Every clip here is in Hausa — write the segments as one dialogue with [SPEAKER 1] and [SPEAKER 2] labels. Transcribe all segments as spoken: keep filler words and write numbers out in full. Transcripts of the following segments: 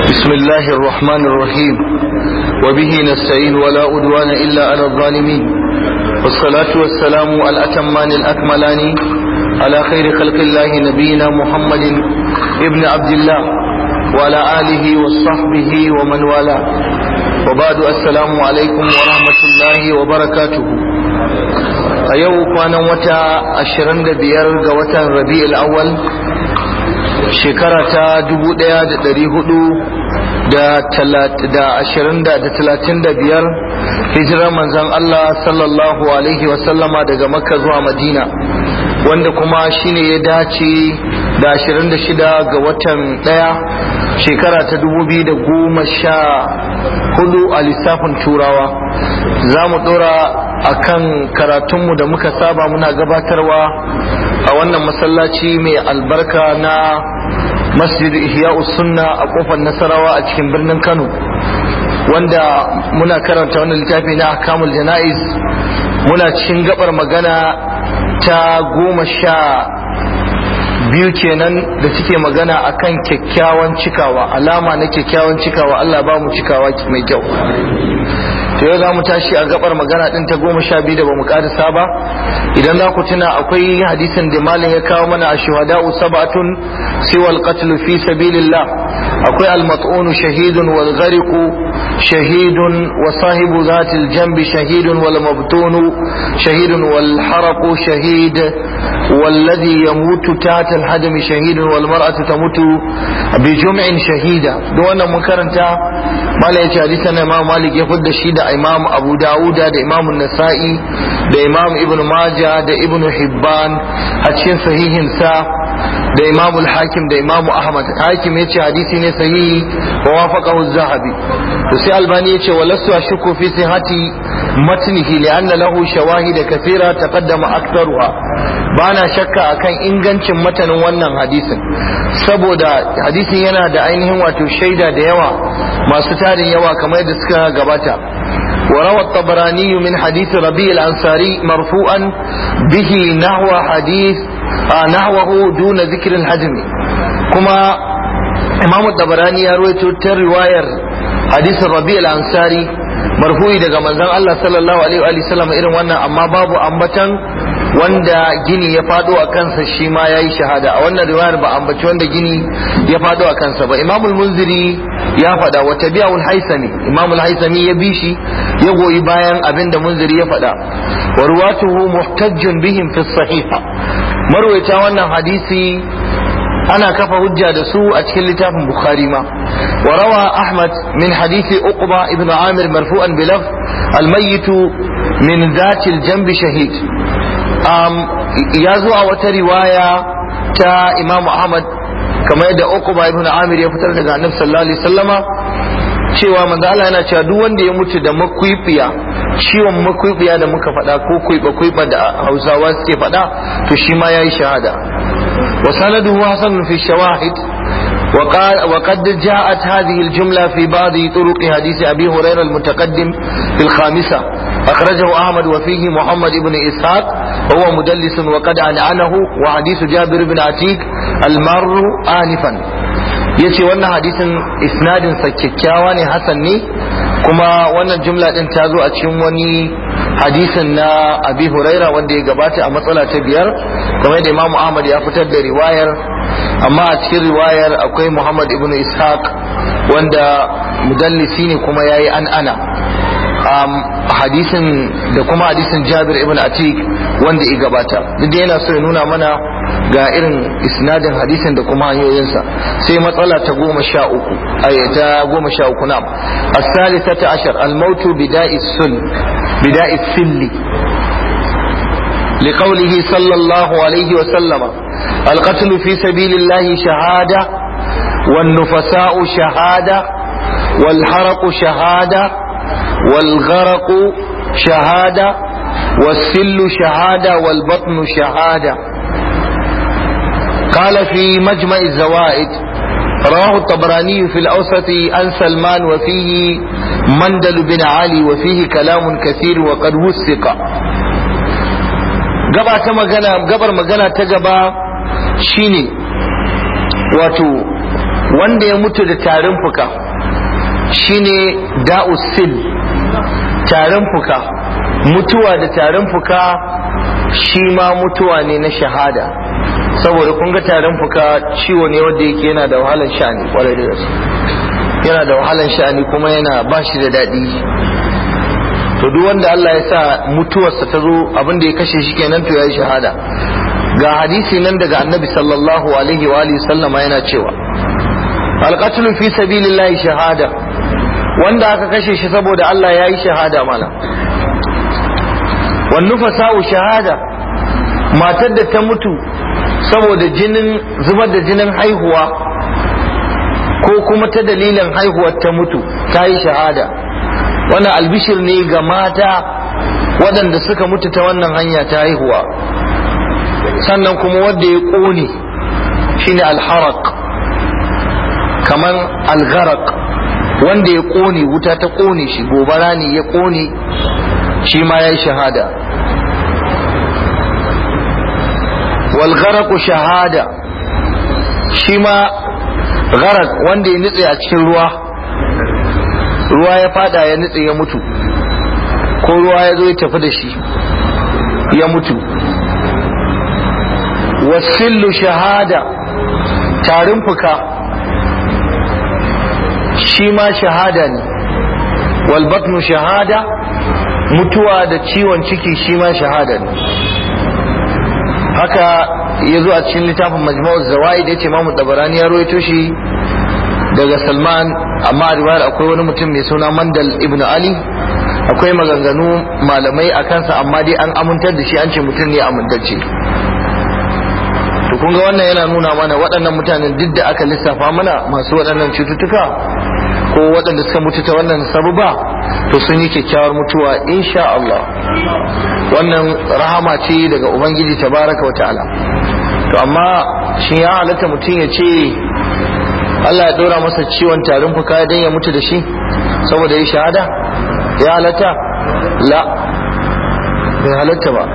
[SPEAKER 1] بسم الله الرحمن الرحيم وبه نستعين ولا عدوان إلا على الظالمين والصلاة والسلام الأتمان الأكملان على خير خلق الله نبينا محمد ابن عبد الله وعلى آله وصحبه ومن والاه وبعد السلام عليكم ورحمة الله وبركاته أيوه كان وتا أشرند بيرغ وتا ربيع الأول shekara ta dubu ɗaya da ɗari hudu da ashirin da talatin da biyar hijirar manzon Allah sallallahu alaihi wasallama daga makka zuwa madina wanda kuma shine ya dace da ashirin da shida ga watan ɗaya shekara ta dubu biyu da goma sha hudu a lissafin turawa. Za mu ɗora a kan karatunmu da muka saba muna gabatarwa a wannan masallaci mai albarka na masjid ihya'us sunna a kofar nasarawa a cikin birnin kano, wanda muna karanta wannan littafi na ahkamul jana'iz. Muna cikin gabar magana ta goma sha biyu kenan da suke magana akan kyakkyawan cikawa, alama na kyakkyawan cikawa. Allah ba mu cikawa mai kyau. to yau za mu tashi a gabar magana din ta goma sha biyu da bamu karisa ba. Idan za ku tuna akwai hadisin da malin ya kawo mana a shuhada'u sab'atun siwal qatl fi sabilillah. Akwai al-mat'un shahidun wal ghariq shahidun wa sahibu zatil janbi shahidun wal mabtun shahidun wal haraq shahid والذي يموت تحت الهدم شهيد والمرأة تموت بجمع شهيدا. دو wannan mun karanta malai yace hadisan Imam Malik ya fudda shi da Imam Abu Dawud da Imam Nasa'i da Imam Ibn Majah da Ibn Hibban a cikin sahihin sa da Imam al-Hakim da Imam Ahmad. Hakim yace hadisi ne sahihi wa wafaqahu az-Zahabi. to sai Albani yace walastu ashku fi sihhati matnihi li'anna lahu shawahid kathira taqaddama aktharuha. bana shakka akan ingancin matanin wannan hadisin saboda hadisin yana da ainihin wato shaida da yawa masu tarin yawa kamar yadda suka gabata. وروى الطبراني من حديث ربيع الأنصاري مرفوعا به نحو حديث آه نحوه دون ذكر الهدم. كما إمام الطبراني يروي رواية حديث ربيع الأنصاري مرفوعي daga manzon Allah sallallahu alaihi wa sallam irin wannan, amma babu ambatan wanda gini ya fado a kansa shi ma yayi shahada. A wannan riwayar ba ambaci wanda gini ya fado a kansa ba. Imam al-Munziri ya fada wa tabi'u al-Haythami, Imam al-Haythami ya bi shi ya goyi bayan abinda Munziri ya fada. Wa ruwatuhu muhtajjun bihim fi sahiha. Marwaita wannan hadisi ana kafa hujja da su a cikin littafin Bukhari ma. Wa rawa Ahmad min hadisi Uqba ibn Amir marfu'an bi lafz al-mayyit min dhati al-janb shahid. Um, ya zo a wata riwaya ta Imam Ahmad kamar yadda Uqba ibn Amir ya fitar daga Annabi sallallahu alaihi wasallama cewa manzo Allah yana cewa duk wanda ya mutu da makwifiya, ciwon makwifiya da muka faɗa ko kuiba kuiba da Hausawa suke faɗa, to shi ma yayi shahada. wa sanaduhu hasan fi shawahid وقد جاءت هذه الجملة في بعض طرق حديث أبي هريرة المتقدم في الخامسة أخرجه أحمد وفيه محمد بن إسحاق وهو مدلس وقد عنعنه وحديث جابر بن عتيق المر آنفا. yace wannan hadisin isnadin sa kyakkyawa ne, hasan ne, kuma wannan jumla din ta zo a cikin wani hadisin na Abi Huraira wanda ya gabata a matsala ta biyar, kamar da Imam Ahmad ya fitar da riwayar, amma a cikin riwayar akwai Muhammad ibn Ishaq wanda mudallisi ne kuma yayi an ana um, hadisin da kuma hadisin Jabir ibn Atiq wanda ya gabata. Duk da yana so ya nuna mana ga irin isnadin hadisin da kuma hanyoyinsa. Sai matsala ta goma sha uku ayata goma sha uku na as-salisata ashar al-maut bida'is sul bida'is silli لقوله صلى الله عليه وسلم القتل في سبيل الله شهادة والنفساء شهادة والحرق شهادة والغرق شهادة والسل شهادة والبطن شهادة. قال في مجمع الزوائد رواه الطبراني في الأوسط عن سلمان وفيه مندل بن علي وفيه كلام كثير وقد وثق. gaba ta magana gabar magana ta gaba shine wato wanda ya mutu da tarin fuka shine da'usil. Tarin fuka, mutuwa da tarin fuka shi ma mutuwa ne na shahada, saboda kun ga tarin fuka ciwo ne wanda yake yana da wahalar sha'ani kwarai da gaske, yana da wahalar sha'ani kuma yana ba shi da daɗi. To duk wanda Allah ya sa mutuwarsa ta zo abin da ya kashe shi kenan to yayi shahada. Ga hadisi nan daga Annabi sallallahu alaihi wa alihi sallama yana cewa alqatlu fi sabilillahi shahada, wanda aka kashe shi saboda Allah yayi shahada mala. Wan nufasa'u shahada, matar da ta mutu saboda jinin zubar da jinin haihuwa ko kuma ta dalilin haihuwar ta mutu ta yi shahada. Wannan albishir ne ga mata waɗanda suka mutu ta wannan hanya ta haihuwa. Sannan kuma wanda ya ƙone shine alharaq, kamar algharaq, wanda ya ƙone wuta ta ƙone shi, gobara ne ya ƙone shi ma ya yi shahada. walgharaqu shahada, shi ma gharaq wanda ya nutse a cikin ruwa, ruwa ya fada ya nutse ya mutu, ko ruwa ya zo ya tafi da shi ya mutu. wasillu shahada, tarin fuka shi ma shahada ne. walbatnu shahada, mutuwa da ciwon ciki shi ma shahada ne. haka ya zo a cikin littafin majmu'uz zawaid da yace Imam Tabarani ya rawaito shi daga Salman, amma a riwayar akwai wani mutum mai suna Mandal ibn Ali. Akwai maganganu malamai a kansa, amma dai an amintar da shi, an ce mutum ne amintacce. To kun ga wannan yana nuna mana waɗannan mutanen duk da aka lissafa mana masu waɗannan cututtuka ko waɗanda suka mutu ta wannan sababa, to sun yi kyakkyawar mutuwa insha Allah. Wannan rahama ce daga Ubangiji tabaraka wa ta'ala. To amma shi ya halatta mutum ya ce Allah ya ɗora masa ciwon tarin fuka don ya mutu da shi saboda ya shahada? Ya halatta? La, bai halatta ba.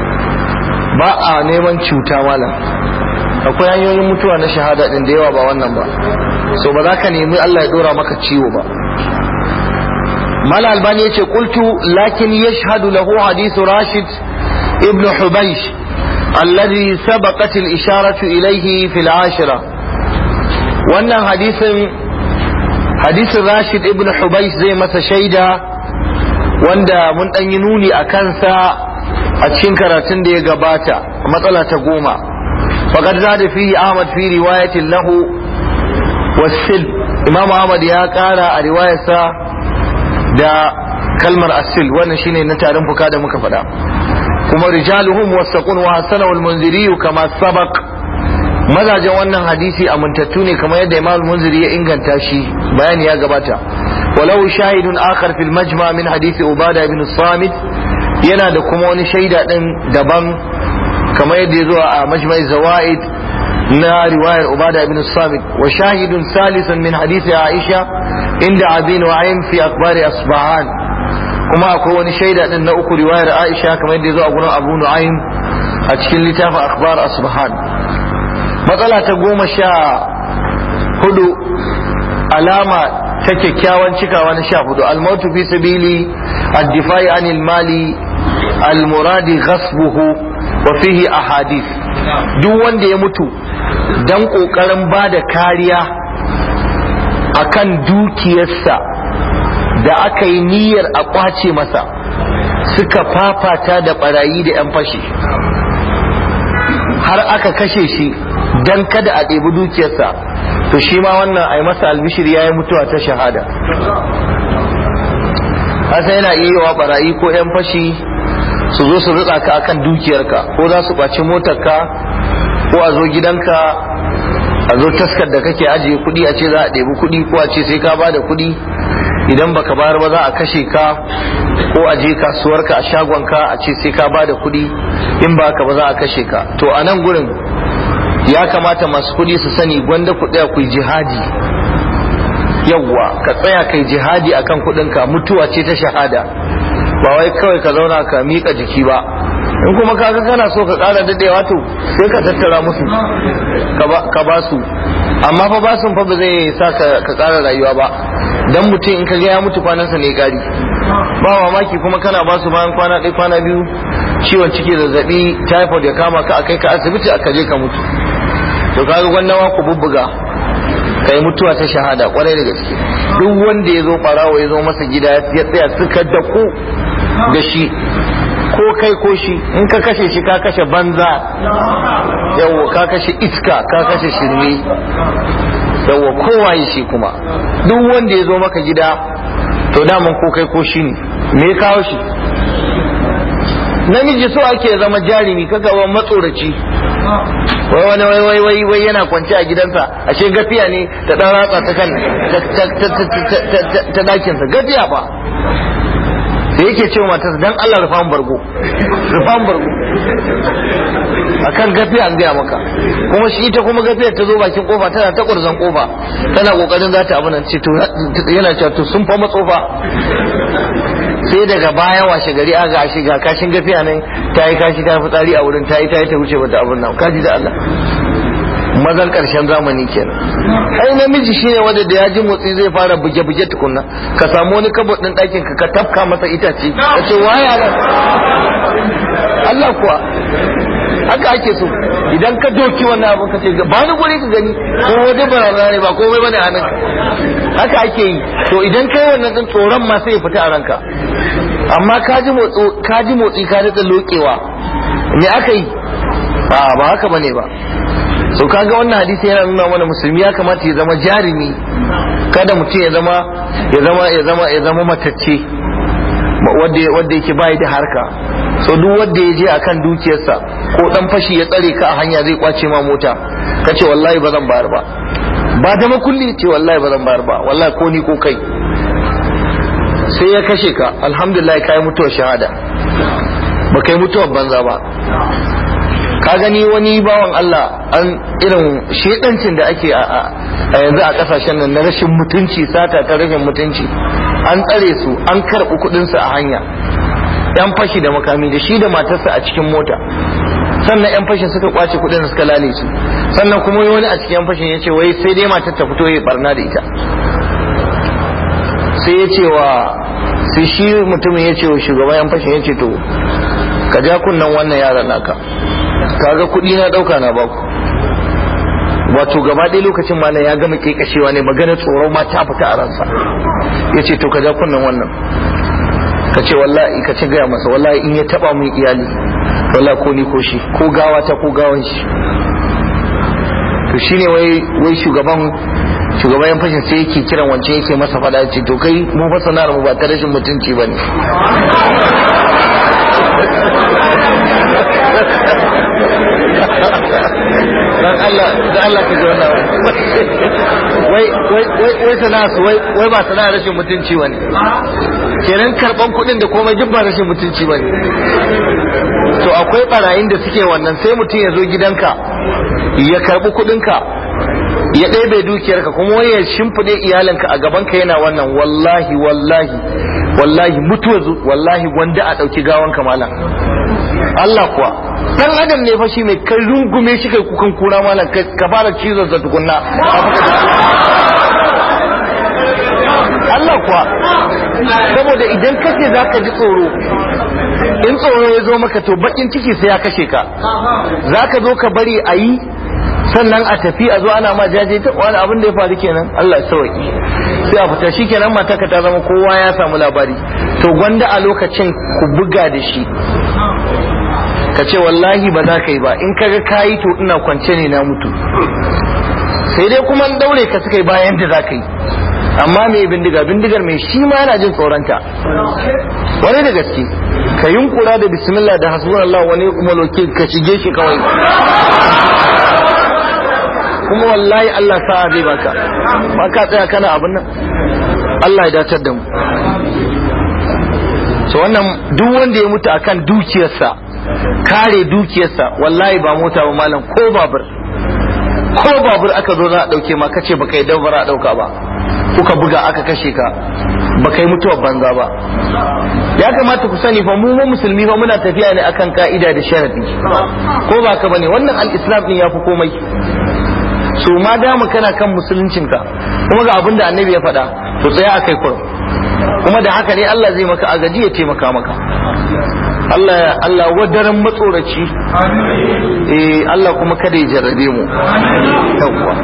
[SPEAKER 1] Ba a neman cuta malam. Akwai hanyoyin mutuwa na shahada ɗin da yawa ba wannan ba, so ba za ka nemi Allah ya ɗora maka ciwo ba. Mala Albani yace qultu lakin yashhadu lahu hadithu Rashid ibn Hubaysh alladhi sabaqat al-isharatu ilayhi fi al-ashira. Wannan hadisin hadisin Rashid ibn Hubaysh zai masa shaida, wanda mun dan yi nuni a kansa a cikin karatun da ya gabata, matsala ta goma. faqad zada fihi Ahmad fi riwayatin lahu was-sil. Imam Ahmad ya kara a riwayarsa da kalmar asil, wannan shine na tarin fuka da muka faɗa. kuma rijaluhum wasaqun wa hasana wal munziri kama sabaq. mazajen wannan hadisi amintattu ne kamar yadda Imam al-Munziri ya inganta shi, bayani ya gabata. walau shahidun akhar fil majma min hadisi Ubada ibn Samit, yana da kuma wani shaida din daban kamar yadda ya zo a majma'i zawaid na riwayar Ubada ibn Samit. wa shahidun salisan min hadisi Aisha inda Abi Nu'aym fi akhbari Asbahan, kuma akwai wani shaida din na uku riwayar Aisha kamar yadda ya zo a gurin Abu Nu'aym a cikin littafin akhbar Asbahan. matsala ta goma sha hudu, alama ta kyakkyawan cikawa na sha hudu, almautu fi sabili ad-difa'i anil mali al-muradi ghasbuhu wa fihi ahadith. duk wanda ya mutu dan kokarin bada kariya akan dukiyarsa da aka yi niyyar a kwace masa, suka fafata da barayi da yan fashi har aka kashe shi dan kada a ɗebi dukiyarsa, to shi ma wannan ai masa albishir yayi mutuwa ta shahada. hasa yana iya wa barayi ko yan fashi su zo su rutsa ka akan dukiyarka, ko za su kwaci motarka, ko a zo gidanka a zo taskar da kake ajiye kuɗi a ce za a ɗebi kuɗi, ko a ce sai ka bada kuɗi, idan baka bayar ba za a kashe ka, ko a je kasuwarka a shagonka a ce sai ka bada kuɗi, in ba ka ba za a kashe ka. to a nan gurin ya kamata masu kuɗi su sani gwanda ku tsaya ku yi jihadi. yawwa ka tsaya kai jihadi akan kuɗinka, mutuwa ce ta shahada, ba wai kawai ka zauna ka miƙa jiki ba. in kuma kaga kana so ka ƙara daɗewa to sai ka tattara musu ka ba su, amma fa basun fa ba zai sa ka ƙara rayuwa ba, dan mutum in ka ga ya mutu kwanansa ne ƙari. Ba mamaki kuma kana basu bayan kwana ɗaya kwana biyu ciwon ciki, zazzabi, typhoid ya kama ka akai ka asibiti aka je ka mutu. To kaga gwannawa ku bubbuga kai mutuwa ta shahada kwarai da gaske. Duk wanda ya zo barawo ya zo masa gida ya tsaya suka daku da shi, ko kai ko shi, in ka kashe shi ka kashe banza, yawo ka kashe iska, ka kashe shirme, yawo kowa yi shi. Kuma duk wanda ya zo maka gida to daman ko kai ko shi ne, me ya kawo shi? Namiji so ake zama jarumi, kaga wa matsoraci. Wai wani wai wai wai wai yana kwance a gidansa, ashe gafiya ne ta dan ratsa ta kan ta dakin sa, gafiya ba. Da yake cewa matarsa dan Allah rufan bargo, rufan bargo akan gafiya an gaya maka. Kuma shi ita kuma gafiyar ta zo bakin kofa tana ta kurzan kofa, tana kokarin za ta abunan ce to yana cewa to sun fa matsofa. Sai daga baya washe gari aga ashe ga kashin gafiya nan ta yi kashi ta fitsari a wurin, ta yi ta yi ta wuce bata abun nan. Kaji da Allah, mazan karshen zamani kenan. Ai namiji shine wanda da ya ji motsi zai fara buge-buge tukunna, ka samu wani kabot din ɗakin ka ka tafka masa itace ka ce waya nan. Allah kuwa haka ake so. Idan ka doki wannan abin ka ce ba ni guri ka gani, ko waje barana ne ba komai bane a nan. Haka ake yi. To idan kai wannan din tsoron ma sai ya fita a ranka. Amma ka ji motsi ka ji motsi ka da lokewa, me aka yi? Ba ba haka bane ba. So kaga wannan hadisi yana nuna mana musulmi ya kamata ya zama jarumi, kada mutum ya zama ya zama ya zama ya zama matacce wanda wanda yake bai da harka. So duk wanda ya je akan dukiyarsa ko dan fashi ya tsare ka a hanya zai kwace ma mota, kace wallahi ba zan bayar ba, ba da makulli ce wallahi ba zan bayar ba, wallahi ko ni ko kai, sai ya kashe ka, alhamdulillah kai mutuwar shahada, ba kai mutuwar banza ba. Ka gani wani bawan Allah an irin shedancin da ake a yanzu a kasashen nan na rashin mutunci, sata ta rashin mutunci, an tsare su an karɓi kuɗin su a hanya, yan fashi da makami da shi da matarsa a cikin mota. Sannan yan fashin suka kwace kuɗin suka lale su, sannan kuma wani a cikin yan fashin ya ce wai sai dai matar ta fito ya barna da ita. Sai ya ce wa sai shi mutumin ya ce wa shugaban yan fashin ya ce to ka ja kunnan wannan yaran naka, kaga kuɗi na ɗauka na baku. Wato gaba ɗaya lokacin ma ya gama kekashewa ne, magana tsoro ma ta fita a ransa. Ya ce to ka ja kunnan wannan, ka ce wallahi ka ce gaya masa wallahi in ya taba mun iyali wallahi ko ni ko shi, ko gawa ta ko gawan shi. To shine wai wai shugaban shugaban yan fashin sai yake kiran wance yake masa fada, ce to kai mu fa sanar mu ba ta rashin mutunci bane. Dan Allah dan Allah ka ji wannan wai wai wai sana'a wai wai ba sana'a rashin mutunci bane. Kenan karban kuɗin da komai duk ba rashin mutunci bane. To akwai barayin da suke wannan, sai mutum ya zo gidanka ya karbi kuɗinka ya ɗebe dukiyarka kuma wai ya shimfiɗe iyalinka a gabanka yana wannan. Wallahi wallahi wallahi mutuwa wallahi wanda a ɗauki gawanka malam. Allah kuwa dan adam ne fa shi mai kai rungume shi kai kukan kura malam, ka fara cizon sa tukunna. Allah kuwa, saboda idan kace zaka ji tsoro, in tsoro ya zo maka to bakin ciki sai ya kashe ka. Zaka zo ka bari a yi sannan a tafi a zo ana ma jaje ta wani abin da ya faru kenan. Allah ya sauki, sai a fita shi kenan, matarka ta zama kowa ya samu labari. To gwanda a lokacin ku buga da shi, ka ce wallahi ba za ka yi ba, in kaga kayi to ina kwance ne na mutu. Sai dai kuma daure ka suka yi bayan da za ka yi. Amma mai bindiga bindigar mai shi ma yana jin tsoronta wani da gaske, ka yunkura da bismillah da hasbunallah wani kuma loke ka shige shi kawai, kuma wallahi Allah sa'a zai baka, ba ka tsaya kana abin nan. Allah ya dacar da mu. So wannan duk wanda ya mutu akan dukiyarsa, kare dukiyarsa, wallahi ba mota ba malam, ko babur ko babur aka zo za a dauke ma kace baka yi dabara a dauka ba, kuka buga aka kashe ka, baka yi mutuwar banza ba. Ya kamata ku sani fa mu mu musulmi fa muna tafiya ne akan ka'ida da sharadi, ko ba ka bane? Wannan al-islam din yafi komai. so ma dama kana kan musuluncinka kuma ga abin da annabi ya faɗa to tsaya akai kurum, kuma da haka ne Allah zai maka agaji ya taimaka maka. Allah Allah wadaran matsoraci, eh Allah kuma kada ya jarrabe mu. Yawwa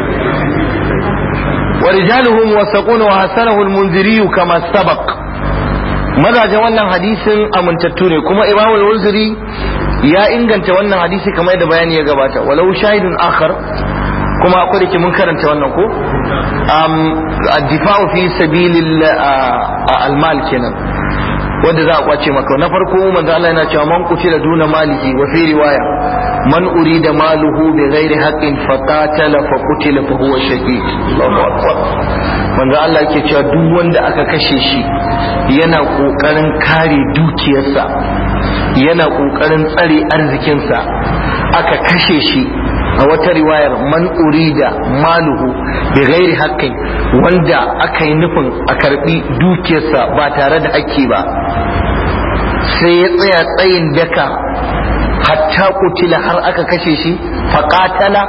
[SPEAKER 1] wa rijaluhum wasaquna wa hasanahu al-munziri kama sabaq. Mazajen wannan hadisin amintattu ne, kuma Imam al-Munziri ya inganta wannan hadisi kamar yadda bayani ya gabata. Walau shahidun akhar, kuma akwai da ke mun karanta wannan ko ad-difa'u fi sabilil al-mal kenan, wanda za a kwace maka. Na farko manzo Allah yana cewa man qutila duna malihi, wa fi riwaya man urida maluhu bi ghairi haqqin fa qatala fa qutila fa huwa shahid. Allahu akbar. Manzo Allah yake cewa duk wanda aka kashe shi yana kokarin kare dukiyarsa, yana kokarin tsare arzikinsa, aka kashe shi, a wata riwayar man urida maluhu bi ghairi haqqin, wanda aka yi nufin a karbi dukiyarsa ba tare da haƙƙi ba, sai ya tsaya tsayin daka hatta kutila har aka kashe shi, faqatala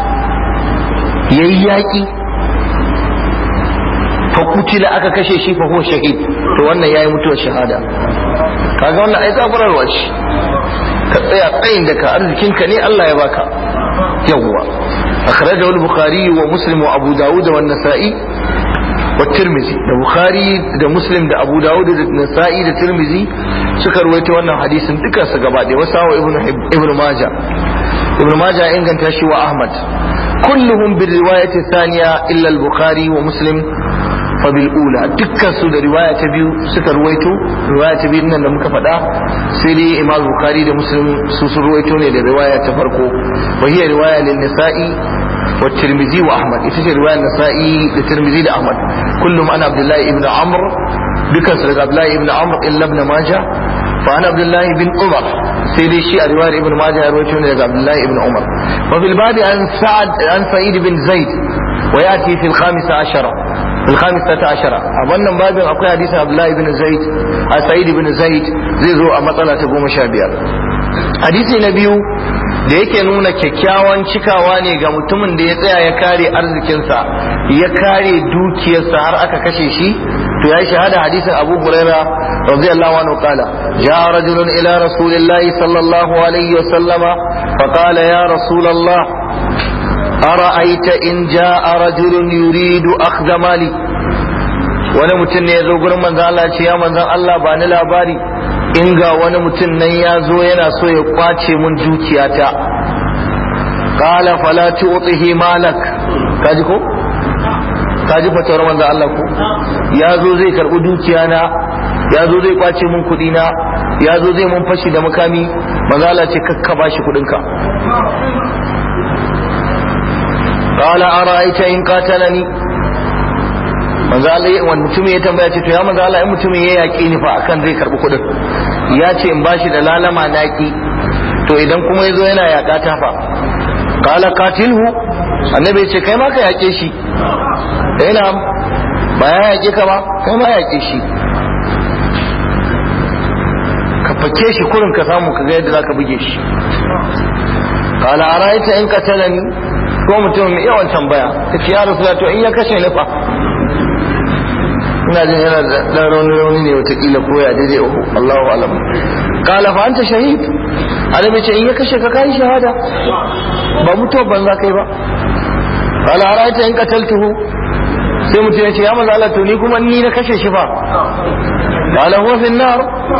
[SPEAKER 1] yayi yaƙi fa kutila aka kashe shi fa huwa shahid, to wannan yayi mutuwar shahada. Kaga wannan ai zaburarwa shi, ka tsaya tsayin daka, arzikinka ne Allah ya baka. يوه أخرجه البخاري ومسلم وأبو داود والنسائي والترمذي. ده بخاري ده مسلم ده أبو داود ده النسائي ده الترمذي سكر ويتوانا حديث دكا سقبات وساو ابن ابن ماجه ابن ماجه إن كان تشي وأحمد، كلهم بالرواية الثانية إلا البخاري ومسلم فبالأولى. دكا سود رواية بيو سكر ويتو رواية بيو إننا لم كفدا سيدي إمام البخاري ده مسلم سوسر ويتوني لرواية تفرقو، وهي رواية للنسائي والترمذي وأحمد. إتش رواية النسائي للترمذي لأحمد، كلهم أنا عبد الله ابن عمرو، دكا سود عبد الله ابن عمرو إلا ابن ماجه، فأنا عبد الله بن عمر سيدي شيء رواية ابن ماجه رويتوني لعبد الله ابن عمر. وفي الباب عن سعد عن سعيد بن زيد، ويأتي في الخامسة عشرة في الخامسة عشرة. أظن باب أقول حديث عبد الله بن زيد سعيد بن زيد زي ذو أمطلة تقوم شابير. حديث نبيه da yake nuna kyakkyawan cikawa ne ga mutumin da ya tsaya ya kare arzikinsa, ya kare dukiyarsa har aka kashe shi, to ya yi shahada. Hadisin Abu Huraira radiyallahu anhu qala jaa rajulun ila rasulillahi sallallahu alaihi wa sallama fa qala ya rasulullah ara'aita in jaa rajulun yuridu akhdha mali. Wani mutum ne ya zo gurin manzon Allah, ce ya manzon Allah ba ni labari in ga wani mutum nan ya zo yana so ya kwace mun dukiyata. Qala fala tu'tihi malak. Kaji ko kaji fatawar manzon Allah ko ya zo zai karbi dukiya na, ya zo zai kwace mun kudi na, ya zo zai mun fashi da makami. manzon Allah ce kakka bashi kudin ka. Qala ara'aita in qatalani. manzo Allah wani mutum ya tambaya ce to ya manzo Allah in mutumin ya yaki ni fa akan zai karbi kudin, ya ce in bashi da lalama naki, to idan kuma yazo yana yaka ta fa. Qala qatilhu. Annabi ya ce kai ma ka yake shi. Ina ba ya yake ka ba, kai ma yake shi, ka fake shi kurin ka samu ka ga yadda zaka buge shi. Qala ara'aita in qatalani. Ko mutum mai yawan tambaya kace ya Rasulullah to in ya kashe ni fa. Ina jin yana da rauni rauni ne watakila ko ya daidai uku, Allahu alam. Qala fa anta shahid. Annabi ce in ya kashe ka kai shahada, ba mutuwa banza kai ba. Qala ara'aita in qataltuhu. Sai mutum ya ce ya manzo Allah to ni kuma ni na kashe shi fa. Qala huwa fi an-nar.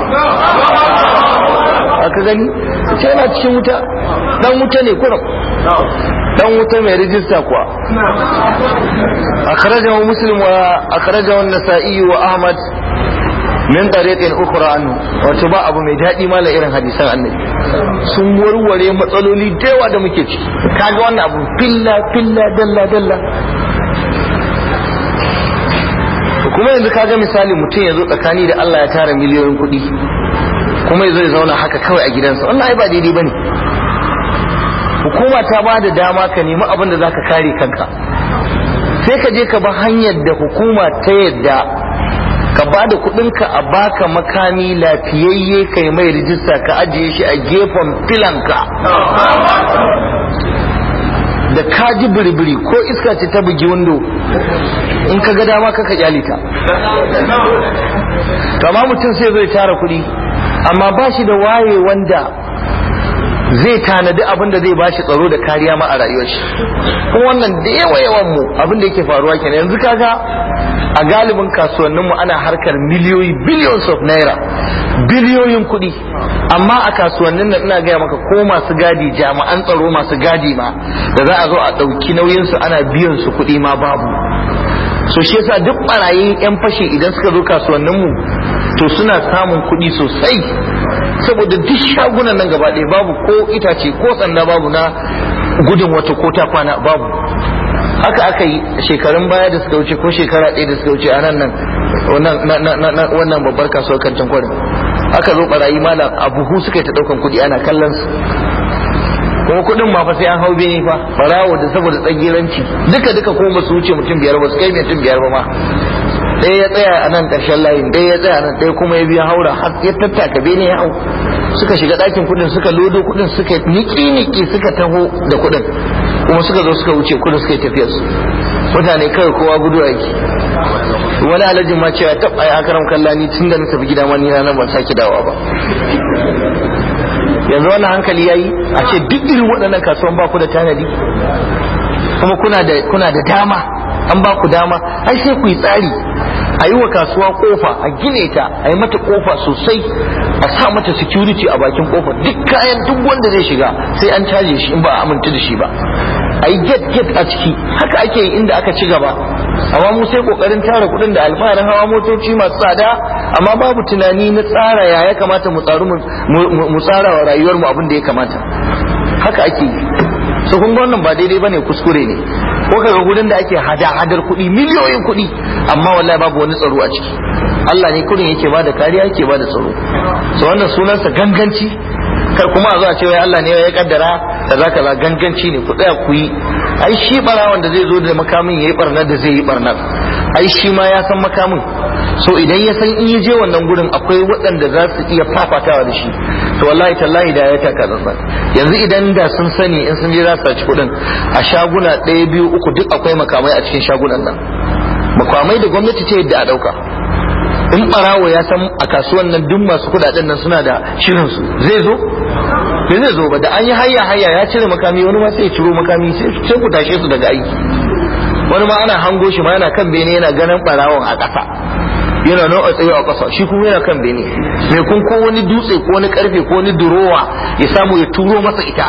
[SPEAKER 1] Aka gani ce yana cikin wuta, dan wuta ne kurum, dan wuta mai rijista kuwa. Akhrajahu Muslim wa akhrajahu an-Nasa'i wa Ahmad min tariqin ukhra anhu. Wato ba abu mai dadi mala irin hadisan Annabi, sun warware matsaloli da yawa da muke ciki. Kaga wannan abu filla filla dalla dalla. Kuma yanzu kaga misali mutum ya zo tsakani da Allah ya tara miliyoyin kuɗi, kuma ya zo ya zauna haka kawai a gidansa, wannan ai ba daidai bane. Hukuma ta ba da dama ka nemi abin da zaka kare kanka, sai ka je ka ba hanyar da hukuma ta yadda ka ba da kudinka a baka makami lafiyayye kai mai rijista ka ajiye shi a gefen filanka. da kaji biribiri ko iska ce ta bugi wando in ka ga dama kaka kyale ta. to amma mutum sai zai tara kuɗi amma ba shi da waye wanda zai tanadi abin da zai bashi tsaro da kariya ma a rayuwar shi. kuma wannan da yawa yawan mu abin da yake faruwa kenan. yanzu kaga a galibin kasuwannin mu ana harkar miliyoyi billions of naira, biliyoyin kuɗi, amma a kasuwannin nan ina gaya maka ko masu gadi, jami'an tsaro masu gadi ma da za a zo a ɗauki nauyin su ana biyan su kuɗi ma babu. so shi yasa duk barayin yan fashi idan suka zo kasuwannin mu to suna samun kuɗi sosai, saboda duk shagunan nan gaba ɗaya babu ko itace ko sanda babu na gudun wata ko ta kwana babu. haka aka yi shekarun baya da suka wuce ko shekara ɗaya da suka wuce a nan nan wannan babbar kasuwar kantin kwarin aka zo barayi malam a buhu suka yi ta ɗaukan kuɗi ana kallon su, kuma kuɗin ma fa sai an hau bene fa barawo da saboda tsagiranci duka duka ko ba su wuce mutum biyar ba su kai mutum biyar ba ma. ɗaya ya tsaya a nan ƙarshen layin, ɗaya ya tsaya a nan, ɗaya kuma ya biya haura har ya tattaka bene ya hau. suka shiga ɗakin kuɗin suka lodo kuɗin suka niki niki suka taho da kuɗin kuma suka zo suka wuce kuɗin suka yi tafiyar su. mutane kawai kowa gudu aiki. wani alajin ma cewa tab ai akaram kallani tun da na tafi gida ma ni na ban sake dawowa ba. yanzu wannan hankali yayi a ce duk irin waɗannan kasuwan ba ku da tanadi kuma kuna da kuna da dama, an ba ku dama ai sai ku yi tsari a yi wa kasuwa kofa, a gine ta, a yi mata kofa sosai, a sa mata security a bakin kofa, duk kayan duk wanda zai shiga sai an caje shi in ba a aminta da shi ba, a yi get get a ciki. haka ake yi inda aka ci gaba, amma mu sai kokarin tara kudin da alfaharin hawa motoci masu tsada, amma babu tunani na tsara ya ya kamata mu tsaru mu tsara wa rayuwar mu abin da ya kamata. haka ake yi. so kun ga wannan ba daidai bane, kuskure ne. ko kaga gudun da ake hada hadar kuɗi, miliyoyin kuɗi, amma wallahi babu wani tsaro a ciki. Allah ne kurin yake bada kariya, yake bada tsaro. so wannan sunansa ganganci. kar kuma a zo a ce wai Allah ne ya kaddara kaza kaza, ganganci ne. ku tsaya ku yi. ai shi barawan da zai zo da makamin yayi barnar da zai yi barnar, ai shi ma ya san makamin. so idan ya san in ya je wannan gurin akwai waɗanda za su iya fafatawa da shi, to wallahi tallahi da ya taka tsantsan. yanzu idan da sun sani in sun je za su saci kuɗin a shaguna ɗaya biyu uku duk akwai makamai a cikin shagunan nan, makamai da gwamnati ce yadda a ɗauka. in barawo ya san a kasuwan nan duk masu kuɗaɗen nan suna da shirin su, zai zo bai zai zo ba. da an yi hayya hayya ya cire makami, wani ma sai ya ciro makami sai ku tashe su daga aiki. wani ma ana hango shi ma yana kan bene yana ganin barawon a ƙasa, yana nan a tsaye a ƙasa, shi kuma yana kan bene. mai kun ko wani dutse ko wani karfe ko wani durowa ya samu ya turo masa ita.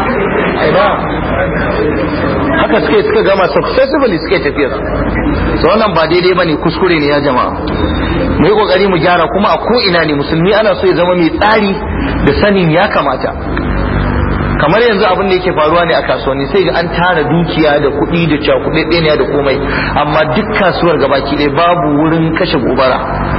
[SPEAKER 1] haka suke suka gama successfully suke tafiya. so wannan ba daidai bane, kuskure ne ya jama'a. mu yi kokari mu gyara, kuma a ko ina ne musulmi ana so ya zama mai tsari da sanin ya kamata. kamar yanzu abin da yake faruwa ne a kasuwanni, sai ga an tara dukiya da kuɗi da cakuɗe ɗaya da komai, amma duk kasuwar gabaki ɗaya babu wurin kashe gobara.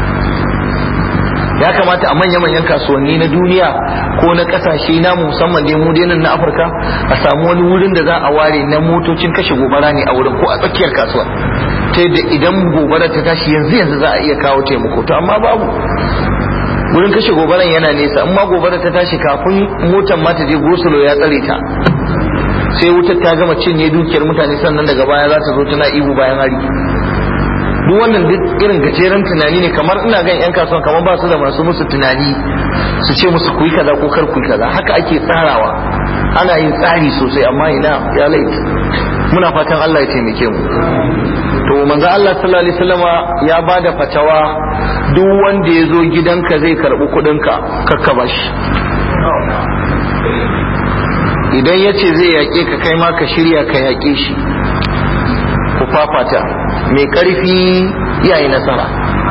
[SPEAKER 1] ya kamata a manya-manyan kasuwanni na duniya ko na kasashe na musamman dai mu dai nan na Afirka a samu wani wurin da za a ware na motocin kashe gobara ne a wurin, ko a tsakiyar kasuwa, ta yadda idan gobara ta tashi yanzu yanzu za a iya kawo taimako. to amma babu wurin kashe gobaran, yana nesa. in ma gobara ta tashi kafin motar ma ta je gosulo ya tsare ta, sai wutar ta gama cinye dukiyar mutane, sannan daga baya za ta zo tana ihu bayan hari. duk wannan duk irin gajeren tunani ne, kamar ina gan yan kasuwan kamar ba su da masu musu tunani su ce musu kuyi kaza ko kar kuyi kaza. haka ake tsarawa, ana yin tsari sosai, amma ina ya laifi. muna fatan Allah ya taimake mu. to manzo Allah sallallahu alaihi wasallama ya bada fatawa, duk wanda ya zo gidanka zai karbi kudinka kakka bashi. idan ya ce zai yaƙe ka, kai ma ka shirya ka yaƙe shi, ku fafata. mai ƙarfi yayi nasara.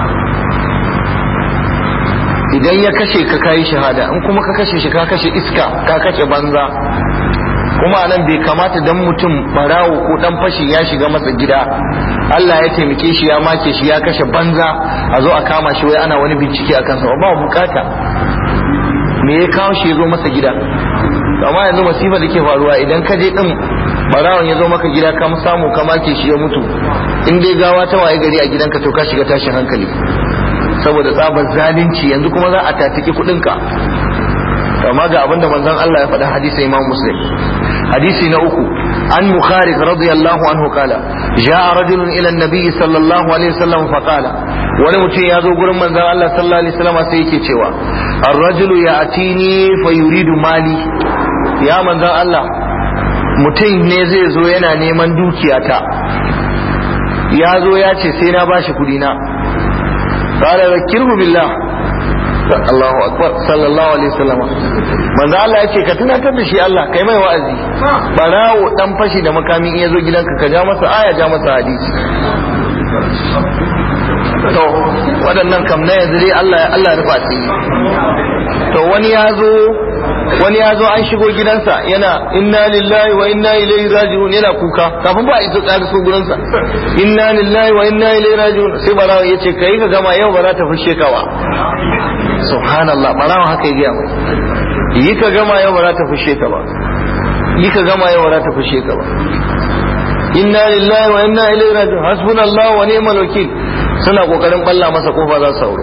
[SPEAKER 1] idan ya kashe ka kayi shahada, in kuma ka kashe shi ka kashe iska, ka kashe banza. kuma anan bai kamata dan mutum barawo ko dan fashi ya shiga masa gida, Allah ya taimake shi ya make shi ya kashe banza, a zo a kama shi wai ana wani bincike akan sa. ba bukata. me ya kawo shi ya zo masa gida? amma yanzu masifa da ke faruwa, idan ka je din barawon ya zo maka gida ka samu ka make shi ya mutu, in dai gawa ta waye gari a gidanka to ka shiga tashin hankali, saboda tsabar zalunci. yanzu kuma za a tatiki kudinka. amma ga abinda manzon Allah ya faɗa, hadisi Imam Muslim. hadisi na uku, عن مخارق رضي الله عنه قال جاء رجل إلى النبي صلى الله عليه وسلم فقال ولمتي يازو قرم من ذا الله صلى الله عليه وسلم سيكي تشوى الرجل يأتيني فيريد مالي يا من ذا الله mutum ne zai zo yana neman dukiyata ya zo ya ce sai na bashi kudi na qala zakirhu billah Allahu akbar sallallahu alaihi wasallam manzo Allah yace ka tunatar da shi Allah kai mai wa'azi barawo dan fashi da makami in yazo gidanka ka ja masa aya ja masa hadisi to waɗannan kam na yanzu dai Allah Allah rufa su to wani yazo wani yazo an shigo gidansa yana inna lillahi wa inna ilaihi raji'un yana kuka kafin ba a iso tsari so gurinsa inna lillahi wa inna ilaihi raji'un sai barawo yace kai ka gama yau ba za ta fushe kawa subhanallah barawo haka ya gaya mai yi ka gama yau ba za ta fushe ka ba yi ka gama yau ba za ta fushe ka ba inna lillahi wa inna ilaihi raji'un hasbunallahu wa ni'mal wakil suna kokarin balla masa kofa za su sauro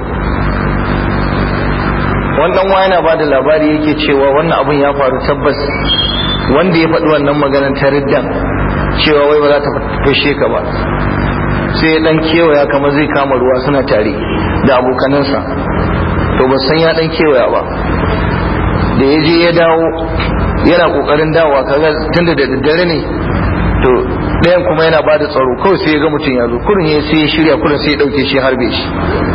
[SPEAKER 1] wannan wa yana bada labari yake cewa wannan abun ya faru tabbas wanda ya faɗi wannan maganar ta riddan cewa wai ba za ta fushe ka ba sai ya dan kewaya kamar zai kama ruwa suna tare da abokanansa to ba san ya dan kewaya ba da ya je ya dawo yana kokarin dawowa kaga tunda da daddare ne to ɗayan kuma yana bada tsaro kawai sai ya ga mutum ya zo kurin ya sai ya shirya kurin sai ya dauke shi harbe shi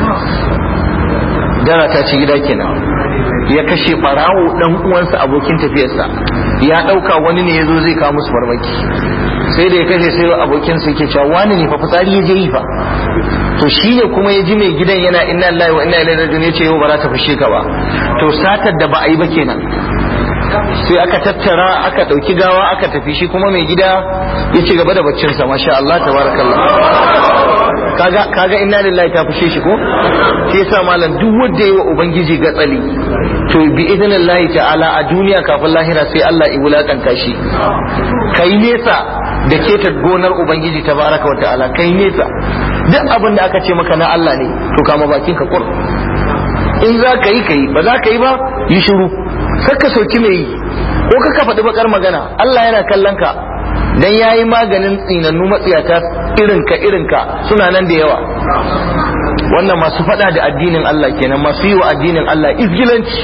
[SPEAKER 1] dara ta ci gida kenan ya kashe barawo dan uwansa abokin tafiyarsa ya dauka wani ne yazo zai kawo musu farmaki sai da ya kashe sai abokin sa yake cewa wani ne fa fitsari ya je yi fa to shine kuma ya ji mai gidan yana inna lillahi wa inna ilaihi raji'un yace yau ba za ta fushe ka ba to satar da ba a yi ba kenan sai aka tattara aka dauki gawa aka tafi shi kuma mai gida ya ci gaba da baccin sa masha Allah tabarakallah kaga kaga inna lillahi ta fushe shi ko sai yasa malam duk wanda yayi wa ubangiji gatsali to bi idnillahi ta'ala a duniya kafin lahira sai Allah ya wulakanta shi kai nesa da keta gonar ubangiji tabaraka wa ta'ala kai nesa duk abin da aka ce maka na Allah ne to kama bakin ka kur in za ka yi ka yi ba za ka yi ba yi shiru kakka sauki mai yi ko kakka faɗi bakar magana Allah yana kallon ka dan yayi maganin tsinannu matsiyata irinka irinka suna nan da yawa wannan masu faɗa da addinin Allah kenan masu yi wa addinin Allah izgilanci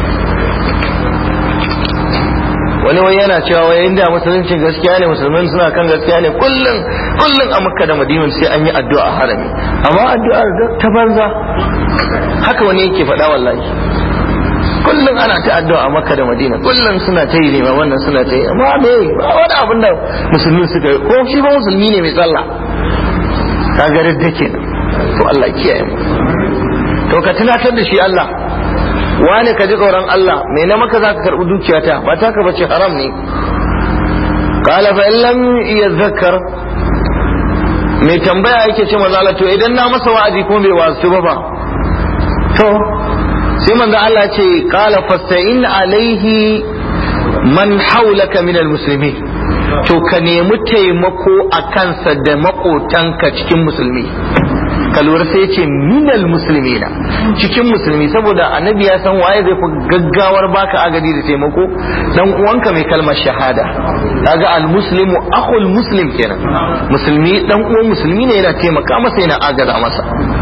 [SPEAKER 1] wani wai yana cewa wai inda musuluncin gaskiya ne musulmin suna kan gaskiya ne kullum kullum a Makka da Madina sai an yi addu'a a harami amma addu'ar ta banza haka wani yake faɗa wallahi kullum ana ta addu'a a Makka da Madina kullum suna ta yi ne wannan suna ta yi amma me ba wani abin da musulmi suka yi ko shi ba musulmi ne mai tsalla kaga ridda kenan to Allah kiyaye mu to ka tunatar da shi Allah wani ka ji tsoron Allah mai na maka za ka karɓi dukiyata ba ta ka bace haram ne kala fa illam yadhakkar mai tambaya yake ce manzo Allah to idan na masa wa'azi ko bai wasu ba ba to sai manzo Allah ce kala fasta'in alaihi man haulaka min almuslimin to ka nemi taimako a kansa da makotanka cikin musulmi ka lura sai ya ce minal muslimina cikin musulmi saboda annabi ya san waye zai fi gaggawar baka agadi da taimako dan uwanka mai kalmar shahada kaga al muslimu akhul muslim kenan musulmi dan uwan musulmi ne yana taimaka masa yana agaza masa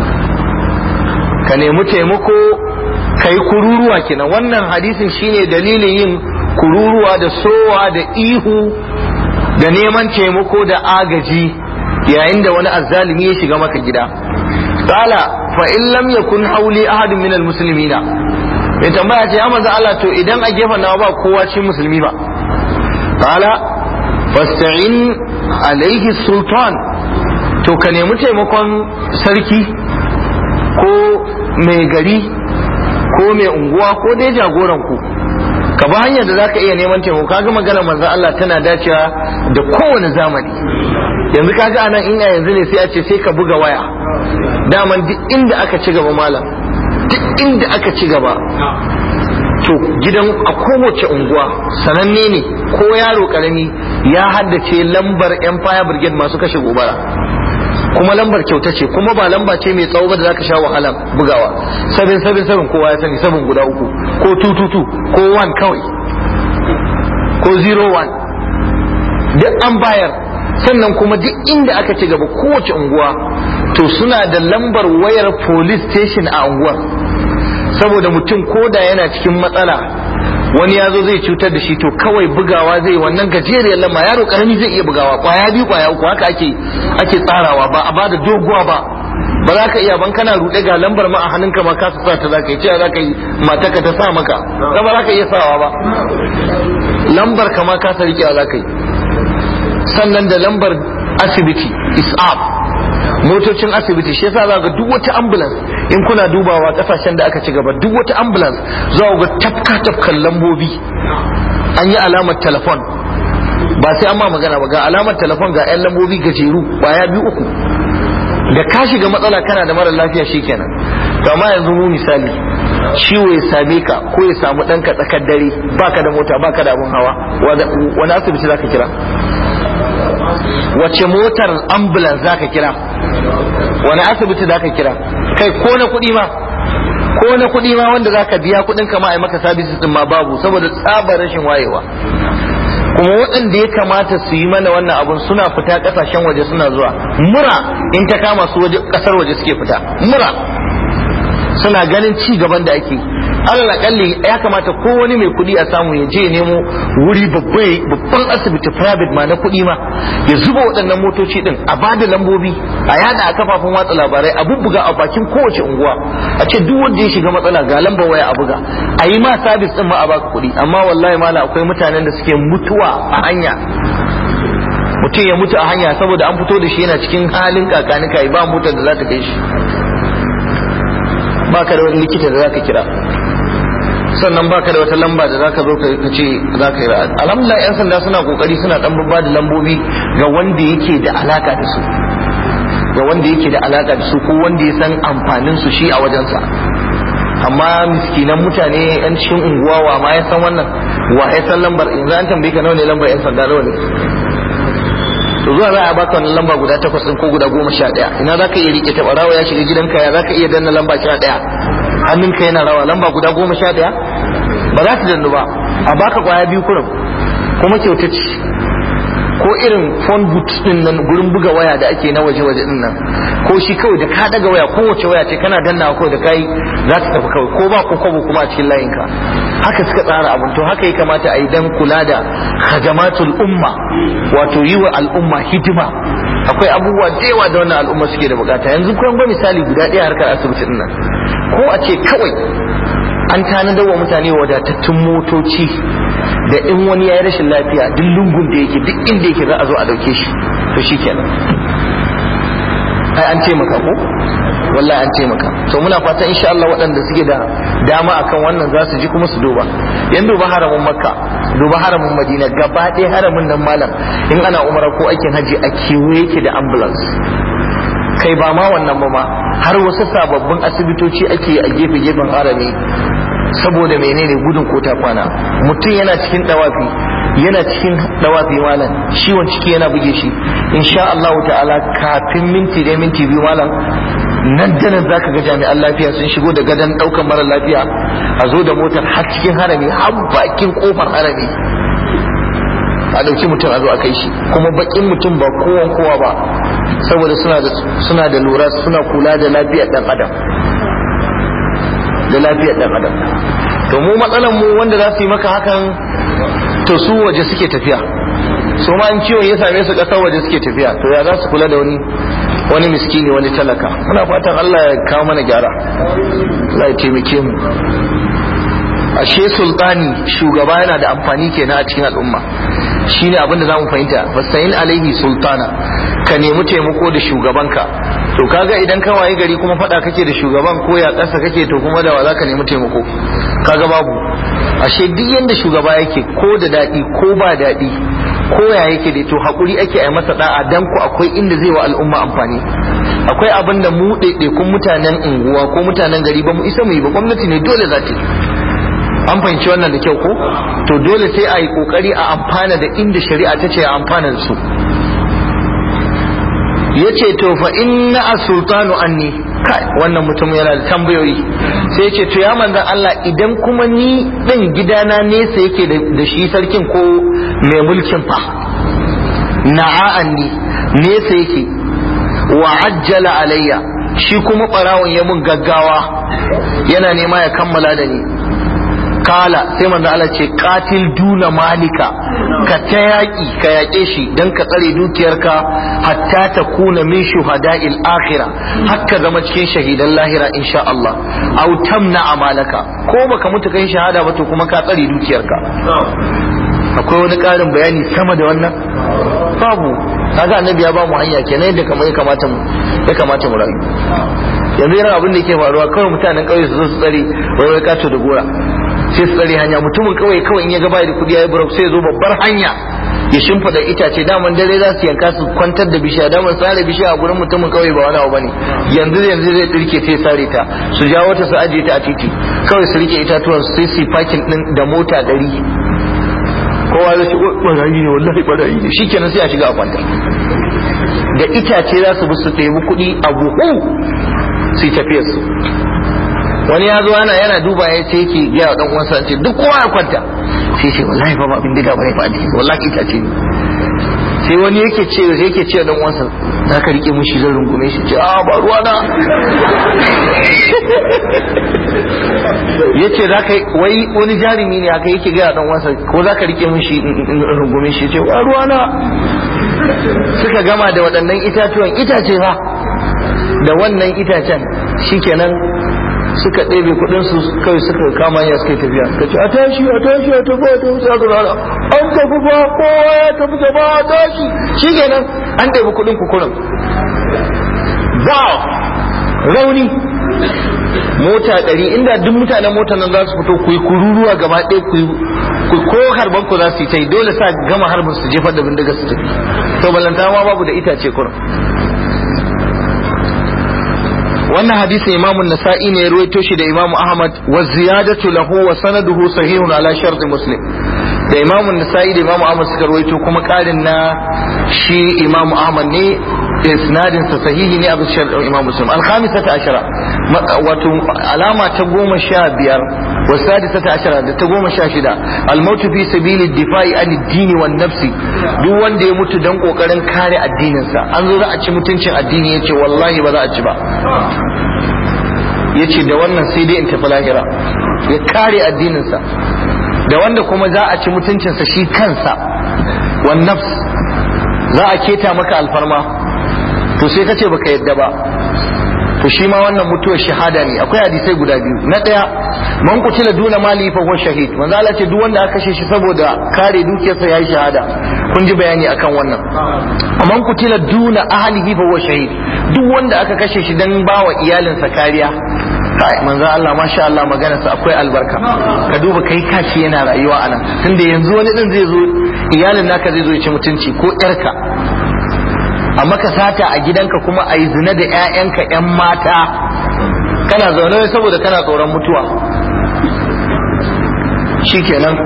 [SPEAKER 1] ka nemi taimako kai kururuwa kenan wannan hadisin shine dalilin yin kururuwa da sowa da ihu da neman taimako da agaji yayin da wani azzalimi ya shiga maka gida qala fa in lam yakun hawli ahadun min almuslimina mai tambaya ce ya manzo Allah to idan a gefen nawa ba kowa cikin musulmi ba qala fasta'in alaihi sultan to ka nemi taimakon sarki ko mai gari ko mai unguwa ko dai jagoran ku ka ba hanyar da zaka iya neman taimako kaga magana manzo Allah tana dacewa da kowane zamani yanzu kaga anan in a yanzu ne sai a ce sai ka buga waya daman duk inda aka ci gaba malam duk inda aka ci gaba to gidan a kowace unguwa sananne ne ko yaro karami ya haddace lambar Empire Brigade masu kashe gobara kuma lambar kyauta ce kuma ba lamba ce mai tsawo ba da zaka sha wahala bugawa sabin sabin sabin kowa ya sani sabin guda uku ko two two two ko one kawai ko zero one duk an bayar. Sannan kuma duk inda aka ci gaba kowace unguwa to suna da lambar wayar police station a unguwar, saboda mutum koda yana cikin matsala wani ya zo zai cutar da shi to kawai bugawa zai, wannan gajeriyar lamba yaro karami zai iya bugawa kwaya biyu kwaya uku haka ake ake tsarawa, ba a bada doguwa ba. Ba za ka iya ban kana ruɗe ga lambar ma a hannunka ma ka sa ta za ka yi cewa za ka yi mataka ta sa maka, ba za ka iya sawa ba, lambar ka ma ka sa rikewa za ka yi. Sannan da lambar asibiti is'af, motocin asibiti, shi yasa za ga duk wata ambulance in kuna dubawa kasashen da aka ci gaba duk wata ambulance za ga tafka tafkan lambobi, an yi alamar telefon, ba sai an ma magana ba, ga alamar telefon ga yan lambobi gajeru kwaya biyu uku, da ka shiga matsala kana da mara lafiya shikenan. To amma yanzu mu misali ciwo ya same ka ko ya samu ɗanka tsakar dare, baka da mota baka da abun hawa, wani asibiti zaka kira? Wace motar ambulance zaka kira? Wani asibiti zaka kira? Kai ko na kuɗi ma, ko na kuɗi ma wanda zaka biya kuɗin ka ma ai maka services din ma babu, saboda tsabar rashin wayewa. Kuma waɗanda ya kamata su yi mana wannan abun suna fita ƙasashen waje suna zuwa, mura in ta kama su waje ƙasar waje suke fita mura, suna ganin ci gaban da ake. alal akalli ya kamata ko wani mai kuɗi a samu ya je nemo wuri babban asibiti private ma na kuɗi ma, ya zuba waɗannan motoci din, a bada lambobi, a yada a kafafen watsa labarai, a bubbuga a bakin kowace unguwa, a ce duk wanda ya shiga matsala ga lambar waya a buga, a yi ma sabis din ma a baka kuɗi. Amma wallahi mala akwai mutanen da suke mutuwa a hanya, mutum ya mutu a hanya saboda an fito da shi yana cikin halin kakanika, ba motar da za ta kai shi, baka da wani likita da zaka kira, sannan baka da wata lamba da zaka zo ka ce zaka yi ra'a. Alhamdulillah yan sanda suna kokari, suna dan babba da lambobi ga wanda yake da alaka da su, ga wanda yake da alaka da su ko wanda ya san amfanin su shi a wajensa. Amma miskinan mutane yan cikin unguwa wa ma ya san wannan, wa ya san lambar? Yanzu an tambaye ka nawa ne lambar yan sanda, nawa ne? To zuwa za a baka wannan lamba guda takwas din ko guda goma sha ɗaya, ina za ka iya rike ta? Barawa ya shiga gidanka, ya za ka iya danna lamba sha ɗaya hannunka yana rawa, lamba guda goma sha ɗaya ba za ta dannu ba. A baka kwaya biyu kurum kuma kyauta ce, ko irin phone booth din nan gurin buga waya da ake na waje-waje din nan, ko shi kawai da ka daga waya kowace waya ce kana dannawa kawai da kai za ta tafi kawai, ko ba ko kwabo kuma a cikin layinka. Haka suka tsara abun, to haka ya kamata a yi dan kula da khadamatul umma, wato yi wa al'umma hidima. Akwai abubuwa da yawa da wannan al'umma suke da bukata. Yanzu kun ga misali guda ɗaya harkar asibiti din nan, ko a ce kawai an tanadar wa mutane wadatattun motoci da in wani ya yi rashin lafiya duk lungun da yake duk inda yake za a zo a dauke shi, to shi kenan ai an taimaka ko wallahi an taimaka. to muna fatan insha Allah waɗanda suke da dama akan wannan za su ji kuma su duba. yan duba haramin Makka, duba haramin Madina, gaba ɗaya haramin nan malam in ana umara ko aikin haji a kewaye yake da ambulance. Kai ba ma wannan ba ma, har wasu sababbin asibitoci ake a gefe-gefen harami, saboda menene gudun ko ta kwana. Mutum yana cikin dawafi, yana cikin dawafi malam, ciwon ciki yana buge shi, insha Allah ta'ala kafin minti da minti biyu malam nan da nan zaka ga jami'an lafiya sun shigo da gadon daukan mara lafiya, a zo da motar har cikin harami, har bakin kofar harami a dauki mutum a zo a kai shi. Kuma bakin mutum ba kowan kowa ba, saboda suna da suna da lura, suna kula da lafiyar dan adam, da lafiyar dan adam. To mu matsalan mu wanda za su yi maka hakan, to su waje suke tafiya, su ma in ciwon ya same su kasar waje suke tafiya, to ya za su kula da wani wani miskini, wani talaka? Muna fatan Allah ya kawo mana gyara, Allah ya taimake mu. Ashe sultani, shugaba yana da amfani kenan a cikin al'umma, shine abin da zamu fahimta. fasain alaihi sultana, ka nemi taimako da shugabanka. To kaga idan ka waye gari kuma fada kake da shugaban ko ya kasa kake, to kuma da wa zaka nemi taimako? Kaga babu. Ashe duk yanda shugaba yake, ko da dadi ko ba dadi, ko ya yake dai, to hakuri ake ai masa da'a, dan ku akwai inda zai wa al'umma amfani. Akwai abin da mu ɗaiɗaikun mutanen unguwa ko mutanen gari ba mu isa mu yi ba, gwamnati ne dole za ta yi. An fahimci wannan da kyau ko? To dole sai a yi kokari a amfana da inda shari'a ta ce a amfana da su. Yace to fa inna as-sultanu anni, kai wannan mutum yana da tambayoyi. Sai yace to ya manzon Allah, idan kuma ni din gidana nesa yake da shi sarkin ko mai mulkin fa, na'anni nesa yake wa ajjala alayya shi kuma barawon ya mun gaggawa yana nema ya kammala da ni kala sai manzo Allah ce qatil duna malika ka ta yaki ka yake shi dan ka tsare dukiyarka hatta ta kuna min shuhada'il akhirah hakka zama cikin shahidan lahira insha Allah aw tamna amalaka ko baka mutu kai shahada ba to kuma ka tsare dukiyarka akwai wani karin bayani sama da wannan babu kaga annabi ya ba mu hanya kenan yadda kamar ya kamata mu ya kamata mu rayu yanzu yana abin da yake faruwa kawai mutanen kauye su zo su tsare wai wai kato da gora sai su tsare hanya mutumin kawai kawai in ya ga bai da kudi yayi burok sai ya zo babbar hanya ya shimfida itace daman dare za su yanka su kwantar da bishiya daman sare bishiya a gurin mutumin kawai ba wani abu bane yanzu yanzu zai dirke sai sare ta su jawo ta su ajiye ta a titi kawai su rike itatuwan su sai su parking din da mota ɗari kowa zai ce barayi ne wallahi barayi ne shikenan sai a shiga a kwanta da itace za su bi su ɗebi kuɗi a buhu su tafiya su wani ya zo ana yana duba ya ce yake gaya wa dan uwansa ce duk kowa ya kwanta sai ce wallahi ba ba bindiga bane ba dake wallahi itace ne sai wani yake ce yake ce dan uwansa za ka rike mushi zan rungume shi ce a ba ruwa na yace za ka wai wani jarumi ne aka yake gaya dan uwansa ko za ka rike mushi rungume shi ce ba ruwa na suka gama da waɗannan itatuwan itace ba da wannan itacen shikenan suka ɗebe kuɗin su kawai suka kama ya suka tafiya ka ce a tashi a tashi a tafi a tafi a tafi an tafi ba kowa ya tafi gaba a tashi shi kenan an ɗebi kuɗin kukurin ba rauni mota ɗari inda duk mutanen mota nan za su fito ku yi kururuwa gaba ɗaya ku yi ko harban ku za su yi ta yi dole sa gama harbin su jefar da bindiga su tafi to balanta ma babu da itace kurin wannan hadisi imamu nasa'i ne ya ruwaito shi da imamu ahmad wa ziyadatu lahu wa sanaduhu sahihun ala shart muslim da imamu nasa'i da imamu ahmad suka ruwaito kuma karin na shi imamu ahmad ne isnadin sa sahihi ne a bisa sharɗin imamu muslim al-khamisata ashara wato alama ta goma sha biyar wa sadisata ashara da ta goma sha shida al-mautu fi sabili difa'i an ad-din wan nafsi duk wanda ya mutu dan kokarin kare addinin sa an zo za a ci mutuncin addini yace wallahi ba za a ci ba yace da wannan sai dai in tafi lahira ya kare addinin sa da wanda kuma za a ci mutuncin sa shi kansa wan nafs za a keta maka alfarma to sai kace baka yadda ba to shi ma wannan mutuwar shahada ne akwai hadisai guda biyu na daya man kutila duna mali fa huwa shahid manzo Allah ce duk wanda aka kashe shi saboda kare dukiyarsa yayi shahada kun ji bayani akan wannan man kutila duna ahlihi fa huwa shahid duk wanda aka kashe shi dan bawa iyalinsa kariya kai manzo Allah masha Allah maganarsa akwai albarka ka duba kai kaci yana rayuwa anan tunda yanzu wani din zai zo iyalin naka zai zo ya ci mutunci ko yarka amma ka sata a gidanka kuma a yi zina da 'ya'yanka 'yan mata kana zaune saboda kana tsoron mutuwa shikenan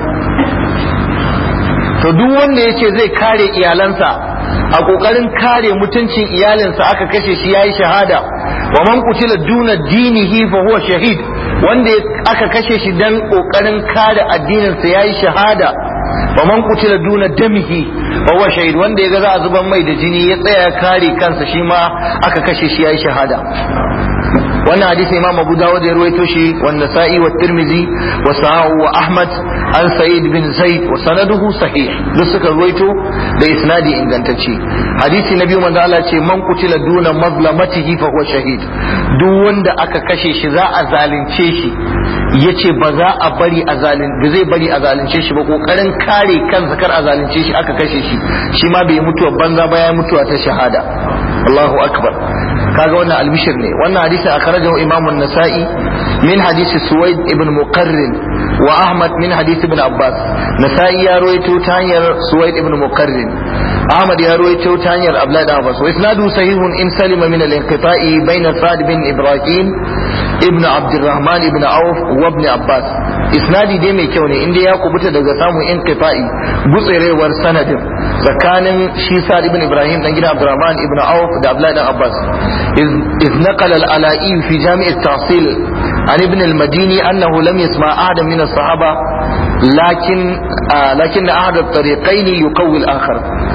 [SPEAKER 1] to duk wanda yake zai kare iyalansa a kokarin kare mutuncin iyalinsa aka kashe shi yayi shahada wa man qutila duna dinihi fa huwa shahid wanda aka kashe shi dan kokarin kare addininsa yayi shahada wa man qutila duna damihi fa huwa shahid wanda yaga za a zuban mai da jini ya tsaya kare kansa shi ma aka kashe shi yayi shahada wannan hadisi imam abu dawud ya ruwaito shi wa nasa'i wa tirmidhi wa sahahu wa ahmad an sa'id bin zaid wa sanaduhu sahih duk suka ruwaito da isnadi ingantacce hadisi na biyu manzo Allah ce man qutila duna mazlamatihi fa huwa shahid duk wanda aka kashe shi za a zalunce shi yace ba za a bari a zalin da zai bari a zalunce shi ba kokarin kare kansa kar a zalunce shi aka kashe shi shi ma bai mutuwa banza ba ya mutuwa ta shahada Allahu akbar kaga wannan albishir ne wannan hadisi akhrajahu imam an-nasa'i min hadisi suwaid ibn muqarrin wa ahmad min hadisi ibn abbas nasa'i ya rawaito ta hanyar suwaid ibn muqarrin ahmad ya rawaito ta hanyar abdullah ibn abbas wa isnadu sahihun in salima min al-inqita'i bayna sa'd bin ibrahim ibn abd الرحمن ibn auf wa ibn abbas isnadi dai mai kyau ne inda ya kubuta daga samun inqita'i gutsirewar sanadin tsakanin shi sa'd ibn ibrahim dan gidan abdurrahman ibn auf da abdullah ibn abbas iz naqala al-ala'i fi jami' at-tahsil an ibn al-madini annahu lam yasma' ahadan min as-sahaba lakin lakin ahad at-tariqayn yuqawwi al-akhar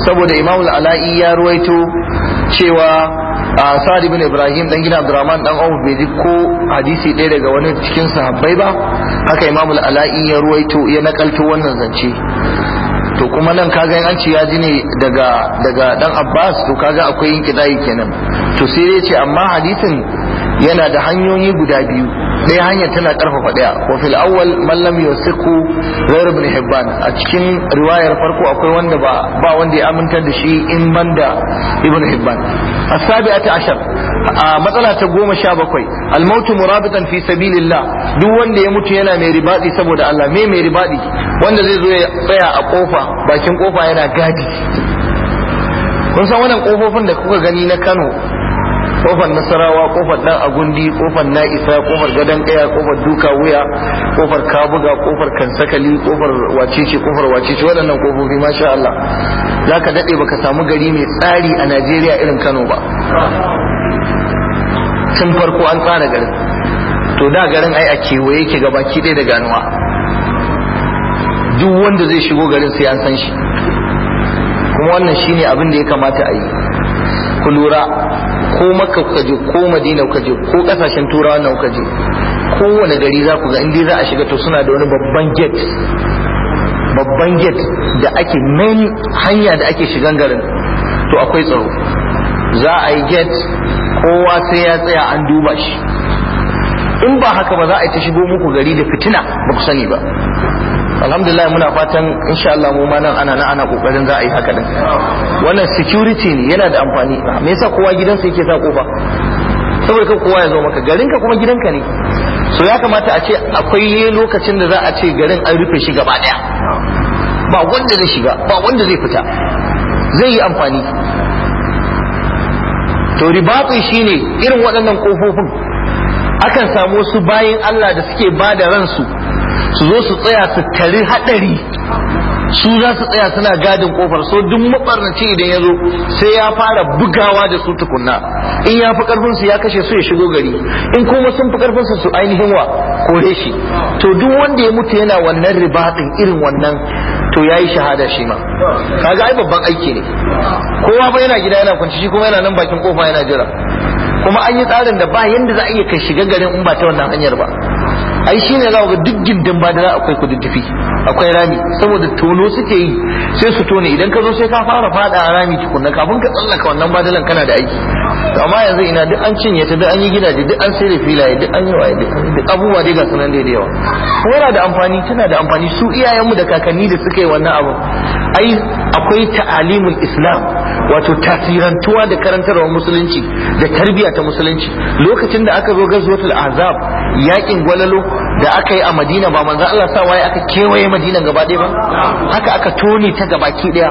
[SPEAKER 1] saboda Imam al-Ala'i ya ruwaito cewa Sa'ad ibn Ibrahim dan gidan Abdurrahman dan Auf bai ji ko hadisi ɗaya daga wani cikin sahabbai ba, haka Imam al-Ala'i ya ruwaito ya nakalto wannan zance. To kuma nan kaga an ce ya ji ne daga daga dan Abbas, to kaga akwai yin kidai kenan. To sai ya ce amma hadisin yana da hanyoyi guda biyu, ɗaya hanyar tana karfafa ɗaya. Wa fil awwal man lam yusiqu ghayr ibn Hibban, a cikin riwayar farko akwai wanda ba ba wanda ya amintar da shi in banda ibn Hibban. As-sabi'atu ashar, a matsala ta goma sha bakwai, al-mautu murabitan fi sabilillah, duk wanda ya mutu yana mai ribadi saboda Allah. Me mai ribadi? Wanda zai zo ya tsaya a kofa, bakin kofa yana gadi. Kun san wannan kofofin da kuka gani na Kano, kofar Nasarawa, kofar Dan Agundi, kofar Na'isa, kofar Gadon Kaya, kofar Duka Wuya, kofar Kabuga, kofar Kansakali, kofar Wacece, kofar Wacece, waɗannan kofofi masha Allah zaka dade baka samu gari mai tsari a Najeriya irin Kano ba. Tun farko an tsara garin, to da garin ai a kewaye yake gabaki ɗaya da ganuwa, duk wanda zai shigo garin sai an san shi, kuma wannan shine abin da ya kamata a yi. Ku lura, ko Makka kuka je, ko Madina kuka je, ko kasashen Turawa nan kuka je, kowane gari za ku ga inda za a shiga to suna da wani babban gate, babban gate da ake main hanya da ake shigan garin, to akwai tsaro. Za a yi gate, kowa sai ya tsaya an duba shi, in ba haka ba za a yi ta shigo muku gari da fitina ba ku sani ba. Alhamdulillah muna fatan insha Allah mu ma nan ana nan ana kokarin za a yi haka din. Wannan security ne, yana da amfani. Me yasa kowa gidansa yake sa kofa? Saboda kan kowa ya zo maka, garinka kuma gidanka ne. So ya kamata a ce akwai lokacin da za a ce garin an rufe shi gaba daya, ba wanda zai shiga, ba wanda zai fita, zai yi amfani. To ribatu shine irin waɗannan kofofin akan samu wasu bayin Allah da suke ba da ransu su zo su tsaya su tari hadari, su za su tsaya suna gadin kofar. So duk mabarnaci idan ya zo sai ya fara bugawa da su tukunna, in ya fi karfin su ya kashe su ya shigo gari, in kuma sun fi karfin su su ainihin wa kore shi. To duk wanda ya mutu yana wannan ribatin irin wannan, to yayi shahada shi ma. Kaga ai babban aiki ne. Kowa ba yana gida yana kwanci, shi kuma yana nan bakin kofa yana jira. Kuma an yi tsarin da ba yanda za a iya kai shiga garin in ba ta wannan hanyar ba. Ai shine za ku ga duk gindin badara akwai kududdufi, akwai rami, saboda tono suke yi sai su tone. Idan ka zo sai ka fara fada a rami tukunna kafin ka tsallaka wannan badalan kana da aiki. To amma yanzu ina duk an cinye ta, duk an yi gidaje, duk an sai da filaye, duk an yi waye, duk abubuwa dai ga sunan da yawa. Kuma yana da amfani, tana da amfani. Su iyayenmu da kakanni da suka yi wannan abu, ai akwai ta'alimul Islam, wato tasirantuwa da karantarwar musulunci da tarbiyya ta musulunci. Lokacin da aka zo gazwatul Ahzab, yakin gwalalo da aka yi a Madina, ba manzo Allah sa waye aka kewaye Madina gaba ɗaya ba, haka aka tone ta gabaki ɗaya.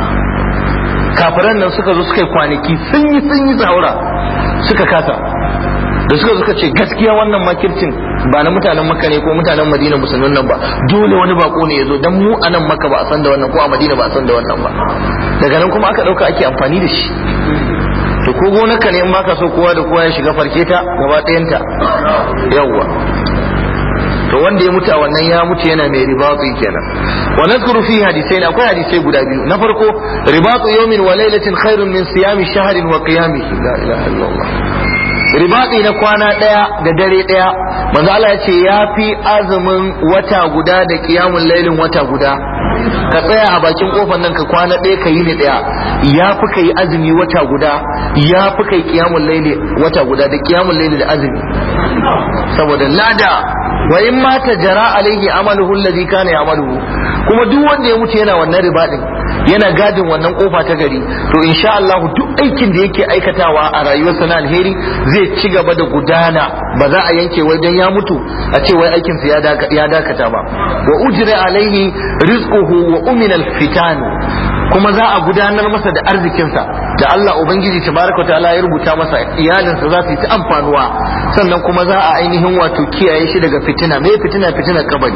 [SPEAKER 1] Kafiran nan suka zo suka yi kwanaki sun yi sun yi zaura suka kasa, da suka suka ce gaskiya wannan makircin ba na mutanen Makka ne ko mutanen Madina musulmin nan ba, dole wani bako ne ya zo, dan mu a nan Makka ba a san da wannan, ko a Madina ba a san da wannan ba. Daga nan kuma aka ɗauka ake amfani da shi. To ko gonarka ne in ma ka so kowa da kowa ya shiga farke ta gaba ɗayanta, yawwa. To wanda ya mutu a wannan ya mutu yana mai ribatu kenan. Wa nadhkuru fi hadithain, akwai hadisai guda biyu. Na farko, ribatu yawmin wa laylatin khairun min siyami shahrin wa qiyamihi. La ilaha illallah. Ribati na kwana daya da dare daya, manzo Allah ya ce yafi azumin wata guda da qiyamul lailin wata guda. Ka tsaya a bakin kofar nan ka kwana ɗaya ka yi ni ɗaya, ya fi ka yi azumi wata guda, ya fi ka yi kiyamun laili wata guda, da kiyamun laili da azumi. Saboda lada, wa in mata jara alaihi amaluhu alladhi kana ya'maluhu. Kuma duk wanda ya mutu yana wannan ribadin, yana gadin wannan kofa ta gari, to insha Allah duk aikin da yake aikatawa a rayuwarsa na alheri zai ci gaba da gudana, ba za a yanke wai dan ya mutu a ce wai aikin sa ya dakata ba. Wa ujra alaihi rizquhu wa umina alfitan, kuma za a gudanar masa da arzikinsa da Allah Ubangiji tabaraka wa ta'ala ya rubuta masa, iyalinsa za su yi ta amfanuwa, sannan kuma za a ainihin wato kiyaye shi daga fitina. Me fitina? Fitina kabari.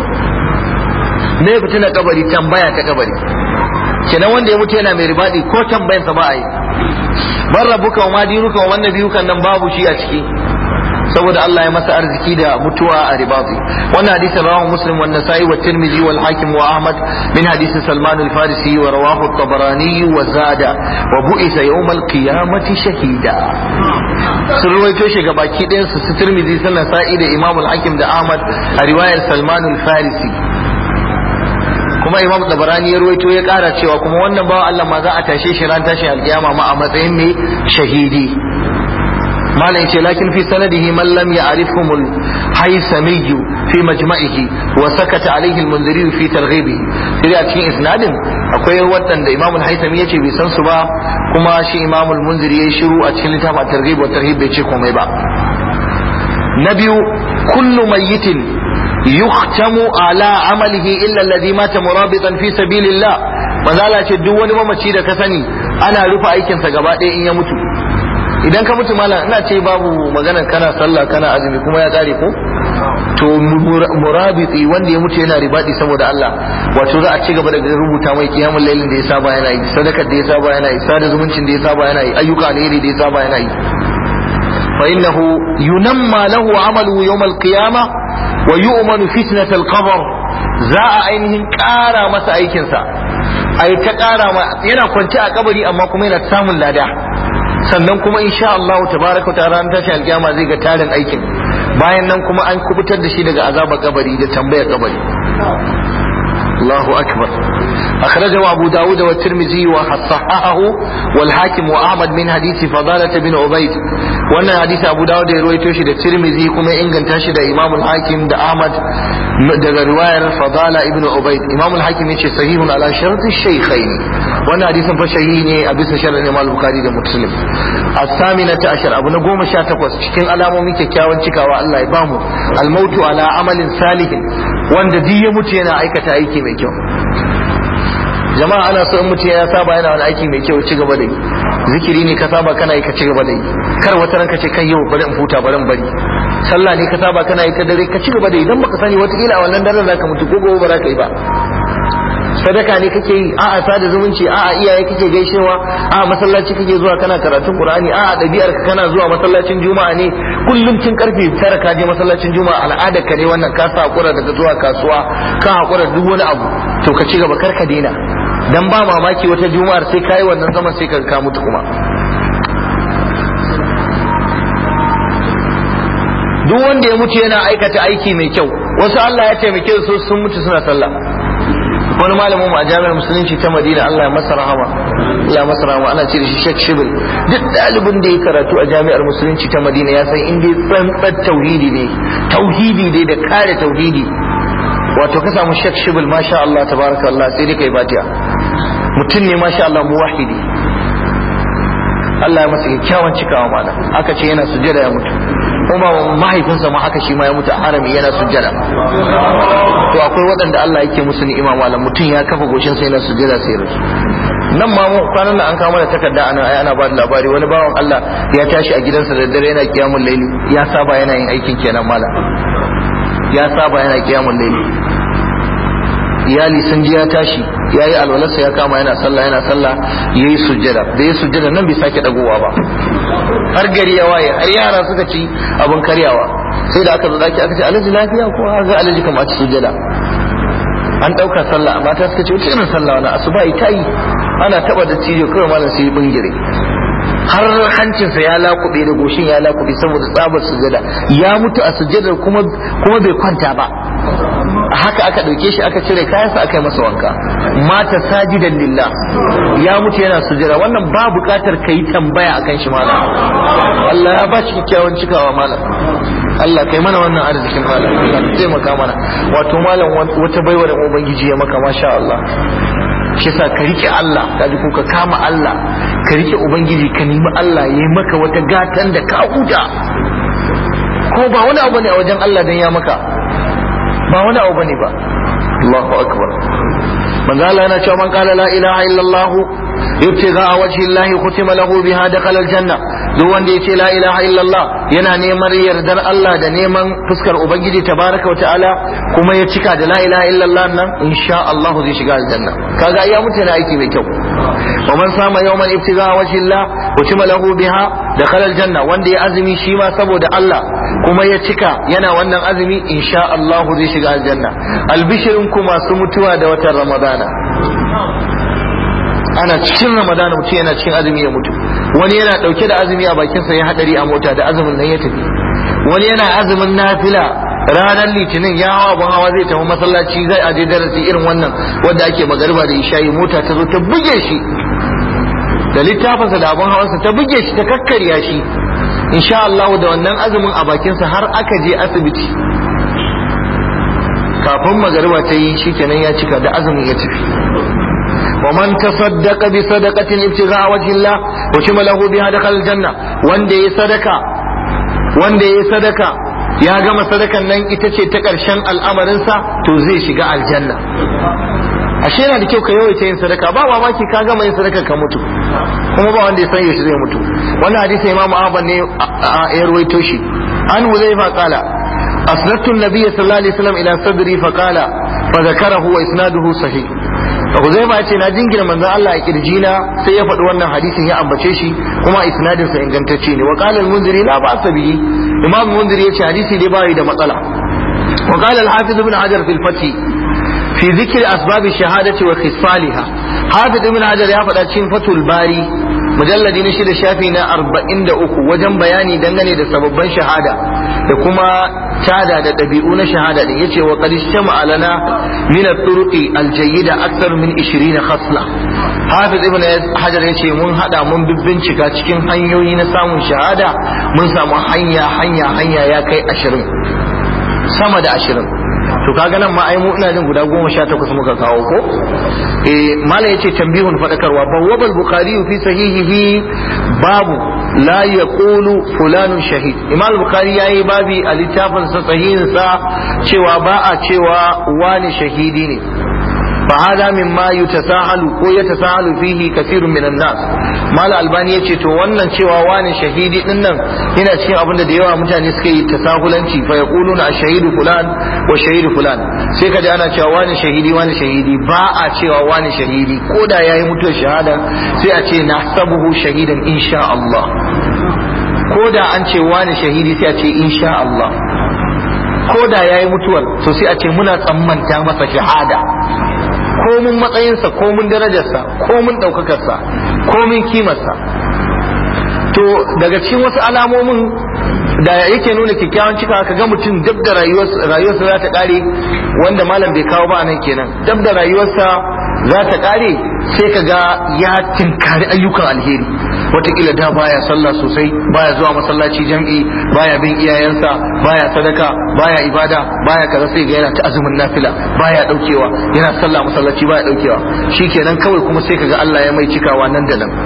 [SPEAKER 1] Me fitina kabari? Tambaya ta kabari. Kenan wanda ya mutu yana mai ribadi ko tambayansa ba a yi. Man rabbuka wa ma dinuka wa man nabiyuka nan babu shi a ciki. saboda Allah ya masa arziki da mutuwa a ribati. wannan hadisin rawahu muslim wa nasa'i wa tirmidhi wal hakim wa ahmad min hadisi salman al farisi wa rawahu at-tabarani wa zada wa bu'isa yawm al qiyamati shahida. sun ruwaito shi ga baki ɗayan su tirmidhi sun nasa'i da imam al hakim da ahmad a riwayar salman al farisi. kuma imam tabarani ya ruwaito ya kara cewa kuma wannan bawa Allah ma za a tashe shi ran tashin alkiyama ma a matsayin mai shahidi. malam yace lakin fi sanadihi man lam ya'rifhum al-haysami fi majma'ihi wa sakata alayhi al-munziri fi targhibihi. sai a cikin isnadin akwai wadanda imam al-haysami yace bai san su ba, kuma shi imam al-munziri yayi shiru a cikin littafin targhib wa tarhib bai ce komai ba. na biyu, kullu mayyitin yuhtamu ala amalihi illa alladhi mata murabitan fi sabilillah. mazala ce duk wani mamaci da ka sani ana rufe aikinsa gaba ɗaya in ya mutu. idan ka mutu malam ina ce babu maganar kana sallah kana azumi kuma ya kare ko to murabiti wanda ya mutu yana ribadi saboda Allah, wato za a ci gaba da rubuta mai kiyamul lailin da ya saba yana yi, sadakar da ya saba yana yi, sada zumuncin da ya saba yana yi, ayyuka alheri da ya saba yana yi. fa innahu yunamma lahu amalu yawm al-qiyamah wa yu'manu fitnat al-qabr. za a ainihin kara masa aikinsa, ai ta kara ma yana kwance a kabari amma kuma yana samun lada, sannan kuma insha Allah tabaraka ta'ala ran tashi alkiyama zai ga tarin aikin. bayan nan kuma an kubutar da shi daga azabar kabari da tambayar kabari. Allahu akbar. akhrajahu Abu Dawud wa Tirmidhi wa sahahahu wal Hakim wa Ahmad min hadisi Fadalah bin Ubayd. wannan hadisi Abu Dawud ya rawaito shi da Tirmidhi kuma inganta shi da Imam al-Hakim da Ahmad daga riwayar Fadalah ibn Ubayd. Imam al-Hakim yace sahihun ala sharti shaykhain. wannan hadisin fa sahihi ne a bisa sharhin Imam Bukhari da Muslim. as-saminata ashar, abu na goma sha takwas cikin alamomin kyakkyawan cikawa Allah ya bamu al-mautu ala amalin salihin, wanda duk ya mutu yana aikata aiki mai kyau. jama'a ana so in mutum ya saba yana wani aiki mai kyau ci gaba da yi. zikiri ne ka saba kana yi ka ci gaba da yi, kar wata ranka ce kai yau bari in huta bari in bari. sallah ne ka saba kana yi ta dare ka ci gaba da yi, dan baka sani wataƙila a wannan daren zaka mutu ko gobe ba za ka yi ba. sadaka ne kake yi, a'a sada zumunci, a'a iyaye kake gaishewa, a'a masallaci kake zuwa kana karatun Qur'ani, a'a ɗabi'ar ka kana zuwa masallacin Juma'a ne kullum tun karfe tara ka je masallacin Juma'a, al'adar ka ne wannan, ka sa hakura daga zuwa kasuwa, ka hakura duk wani abu, to ka ci gaba kar ka daina, dan ba mamaki wata Juma'ar sai kai wannan zaman sai ka ka mutu kuma. duk wanda ya mutu yana aikata aiki mai kyau, wasu Allah ya taimake su sun mutu suna sallah. wani malamin a jami'ar musulunci ta Madina, Allah ya masa rahama, Allah ya masa rahama, ana ce da shi Sheikh Shibil. duk ɗalibin da ya karatu a jami'ar musulunci ta Madina ya san inda tsantsar tauhidi ne, tauhidi ne da kare tauhidi, wato ka samu Sheikh Shibil masha Allah tabarakallah sai dai kai fatiha. mutum ne masha Allah muwahhidi, Allah ya masa kyakkyawan cikawa malam. aka ce yana sujjada ya mutu, kuma mahaifinsa ma haka shi ma ya mutu a harami yana sujjada. to akwai waɗanda Allah yake musu ni'ima malam, mutum ya kafa goshin sai yana sujjada sai ya rasu. nan ma mu kwanan nan an kawo da takarda ana ana ba da labari, wani bawan Allah ya tashi a gidansa da dare yana kiyamul laili, ya saba yana yin aikin kenan malam, ya saba yana kiyamul laili. iyali sun ji ya tashi ya yi alwalarsa ya kama yana sallah yana sallah ya yi sujjada, da ya sujjada nan bai sake dagowa ba har gari ya waye, har yara suka ci abin karyawa. sai da aka zo daki aka ce alhaji lafiya ko har ga alhaji kamar ci sujjada. an dauka sallah, mata suka ce wace irin sallah wani asuba ita yi, ana taba da cijo kawai malam sai bingire, har hancinsa ya lakube da goshin ya lakube saboda tsabar sujjada. ya mutu a sujjadar kuma kuma bai kwanta ba, haka aka dauke shi aka cire kayansa aka yi masa wanka. mata sajidan lillah, ya mutu yana sujjada. wannan ba bukatar kai tambaya akan shi malam, Allah ya ba shi kyakkyawan cikawa malam. Allah kai mana wannan arzikin malam, Allah ka taimaka mana. wato malam wata baiwa da ubangiji ya maka masha Allah. shi sa ka rike Allah, ka ji ko ka kama Allah, ka rike ubangiji, ka nemi Allah ya yi maka wata gatan da ka huta. ko ba wani abu ne a wajen Allah dan ya maka, ba wani abu bane ba. Allahu akbar. manzo Allah yana cewa man qala la ilaha illallah yubtigha wajhi Allah khutima lahu biha dakhala aljanna. duk wanda ya ce la ilaha illallah yana neman yardar Allah da neman fuskar ubangiji tabaraka wata'ala kuma ya cika da la ilaha illallah nan insha Allah zai shiga aljanna. kaga ya mutu yana aiki mai kyau. wa man sama yawman ibtigha wajhillah utima lahu biha dakhala aljanna, wanda ya azumi shi ma saboda Allah kuma ya cika yana wannan azumi insha Allah zai shiga aljanna. albishirin ku masu mutuwa da watan ramadana, ana cikin ramadana mutum yana cikin azumi ya mutu. wani yana dauke da azumi a bakinsa ya hadari a mota da azumin nan ya tafi. wani yana azumin nafila ranar litinin ya hawa ban hawa zai tafi masallaci zai aje darasi irin wannan wanda ake magariba da isha'i, mota ta zo ta buge shi da littafinsa da abin hawansa ta buge shi ta kakkarya shi. insha Allah da wannan azumin a bakinsa har aka je asibiti kafin magariba ta yi shikenan ya cika da azumin ya tafi. ومن تصدق بصدقة ابتغاء وجه الله وشم له بها دخل الجنة, wanda ya sadaka wanda ya sadaka ya gama sadakan nan ita ce ta ƙarshen al'amarinsa to zai shiga aljanna. ashe yana da kyau ka yawaita yin sadaka, ba mamaki ka gama yin sadaka ka mutu kuma ba wanda ya san yaushe zai mutu. wannan hadisi Imam Ahmad ne ya rawaito shi. an Huzaifa qala asnadtu an-nabiy sallallahu alaihi wasallam ila sadri fa qala fa dhakarahu wa isnaduhu sahih. Huzaifa ya ce na jingina manzon Allah a kirjina sai ya faɗi wannan hadisin ya ambace shi kuma isnadin sa ingantacce ne. wa qala al-Munziri la ba'sa bihi, Imam Munziri ya ce hadisi dai bai da matsala. wa qala al-Hafiz ibn Hajar fil Fath fi dhikr asbab ash-shahadati wa khisaliha. Hafiz ibn Hajar ya faɗa cikin Fathul Bari mujalladi na shida shafi na arba'in da uku wajen bayani dangane da sababban shahada da kuma tada da ɗabi'u na shahada din. yace wa qad istama'a lana min at-turuqi al-jayyida akthar min ishirin khasla. Hafiz ibn Hajar yace mun hada mun bincika cikin hanyoyi na samun shahada mun samu hanya hanya hanya ya kai ashirin, sama da ashirin. to kaga nan ma ai mu ina jin guda goma sha takwas muka kawo ko. eh mala yace tambihun fadakarwa bawwabal bukhari fi sahihihi babu la yaqulu fulanun shahid. imam bukhari yayi babi a littafin sa sahihin sa cewa ba a cewa wani shahidi ne. فهذا مما يتساهل ko yatasahalu fihi kathirun minan nas. mal albani yace to wannan cewa wani shahidi din nan yana cikin abin da da yawa mutane suka yi tasahulanci, fa yaquluna ash-shahidu fulan wa shahidu fulan, sai kaji ana cewa wani shahidi wani shahidi. ba a cewa wani shahidi, ko da yayi mutuwar shahada sai a ce nahsabuhu shahidan insha Allah. ko da an ce wani shahidi sai a ce insha Allah. ko da yayi mutuwar to sai a ce muna tsammanta masa shahada, ko mun matsayinsa ko mun darajarsa ko mun ɗaukakarsa ko mun kimarsa. to daga cikin wasu alamomin da yake nuna kyakkyawan cika ka ga mutum dab da rayuwarsa za ta ƙare, wanda malam bai kawo ba nan kenan, dab da rayuwarsa za ta ƙare sai ka ga ya tinkari ayyukan alheri. wataƙila da baya sallah sosai, baya zuwa masallaci jam'i, baya bin iyayensa, baya sadaka, baya ibada, baya kaza, sai ga yana ta azumin nafila, baya daukewa, yana sallah masallaci baya daukewa. shikenan kawai kuma sai kaga Allah ya mai cikawa nan da nan.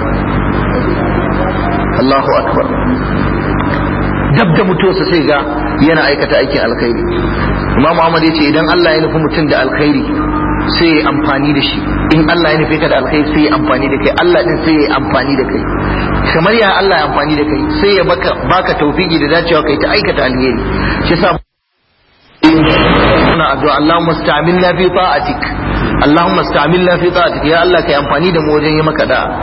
[SPEAKER 1] Allahu akbar. dab da mutuwarsa sai ga yana aikata aikin alkhairi. Imam Ahmad yace idan Allah ya nufi mutum da alkhairi sai ya amfani da shi, in Allah ya nufi ka da alkhairi sai ya amfani da kai, Allah din sai ya amfani da kai. kamar ya Allah ya amfani da kai sai ya baka baka tawfiki da dacewa kai ta aikata alheri. shi yasa muna addu'a Allahumma sta'milna fi ta'atik, Allahumma sta'milna fi ta'atik, ya Allah kai amfani da mu wajen yi maka da'a.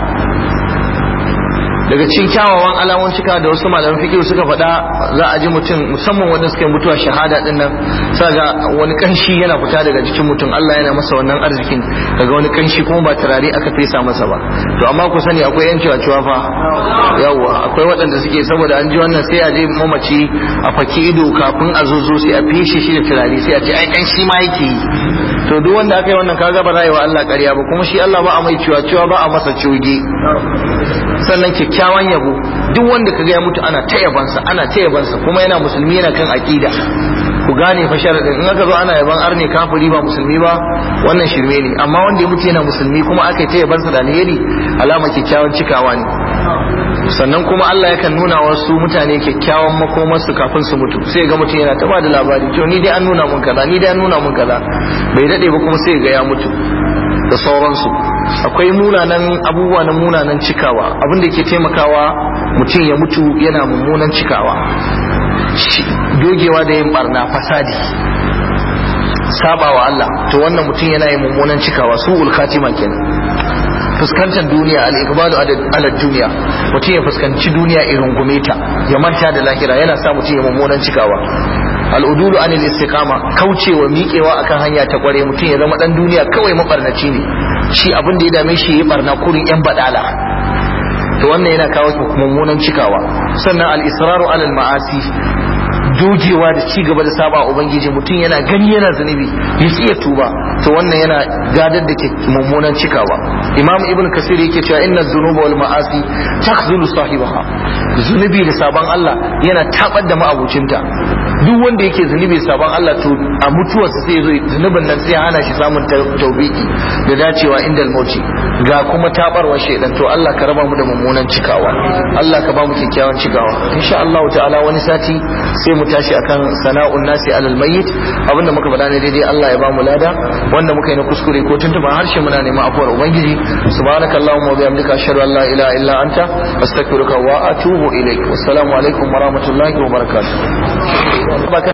[SPEAKER 1] daga cikin kyawawan alamun cika da wasu malaman fiqh suka faɗa, za a ji mutum musamman wanda suka yi mutuwa shahada din nan, sai ga wani kanshi yana fita daga jikin mutum, Allah yana masa wannan arzikin, daga wani kanshi kuma ba turare aka fesa masa ba. to amma ku sani akwai yan ciwa fa, yawa akwai waɗanda suke saboda an ji wannan sai a je mamaci a faki ido kafin a zozo sai a feshe shi da turare sai a ce ai kanshi ma yake yi. to duk wanda aka yi wannan kaga ba rayuwa Allah ƙarya ba, kuma shi Allah ba a mai ciwa ciwa ba a masa coge. sannan kyakkyawan yabo, duk wanda kaga ya mutu ana ta yabansa ana ta yabansa kuma yana musulmi yana kan aqida. ku gane fa sharadin, in aka zo ana yaban arne kafiri ba musulmi ba wannan shirme ne, amma wanda ya mutu yana musulmi kuma aka ta yabansa da alheri alama kyakkyawan cikawa ne. sannan kuma Allah yakan nuna wasu mutane kyakkyawan makomarsu kafin su mutu, sai ga mutum yana ta ba da labari, to ni dai an nuna mun kaza ni dai an nuna mun kaza, bai dade ba kuma sai ga ya mutu da sauransu. akwai munanan abubuwa na munanan cikawa, abin da ke taimakawa mutum ya mutu yana mummunan cikawa, dogewa da yin barna, fasadi, saba wa Allah, to wannan mutum yana yin mummunan cikawa, su'ul khatima kenan. Fuskantar duniya, al-iqbalu ala duniya, mutum ya fuskanci duniya irin gumeta, ya manta da lahira, yana sa mutum ya mummunan cikawa. Al'udulu anil istiqama, kaucewa miƙewa akan hanya ta kware, mutum ya zama dan duniya kawai mabarnaci ne, shi abin da ya dame shi ya barna kurin yan badala, to wannan yana kawo mummunan cikawa. Sannan al-israru alal ma'asi, dogewa da ci gaba da saba ubangiji, mutum yana gani yana zunubi ya iya tuba, to wannan yana gadar da mummunan cikawa. Imam Ibn Kasir yake cewa inna dhunuba wal ma'asi takhzulu sahibaha, zunubi da saban Allah yana tabar da ma'abucinta. Duk wanda yake zunubi da saban Allah, to a mutuwarsa sai zo zunubin nan sai hana shi samun tawbiki da dacewa inda al-mauti, ga kuma tabarwa shedan. To Allah ka raba mu da mummunan cikawa, Allah ka ba mu kyakkyawan cikawa. Insha Allah ta'ala wani sati sai mu tashi akan sana'un nasi alal mayyit. Abinda muka faɗa ne daidai Allah ya ba mu lada, wanda muka yi na kuskure ko tuntuban harshe muna neman afuwar ubangiji. Subhanakallahumma wa bihamdika ashhadu an la ilaha illa anta astaghfiruka wa atubu ilaik. Wassalamu alaikum wa rahmatullahi wa barakatuh.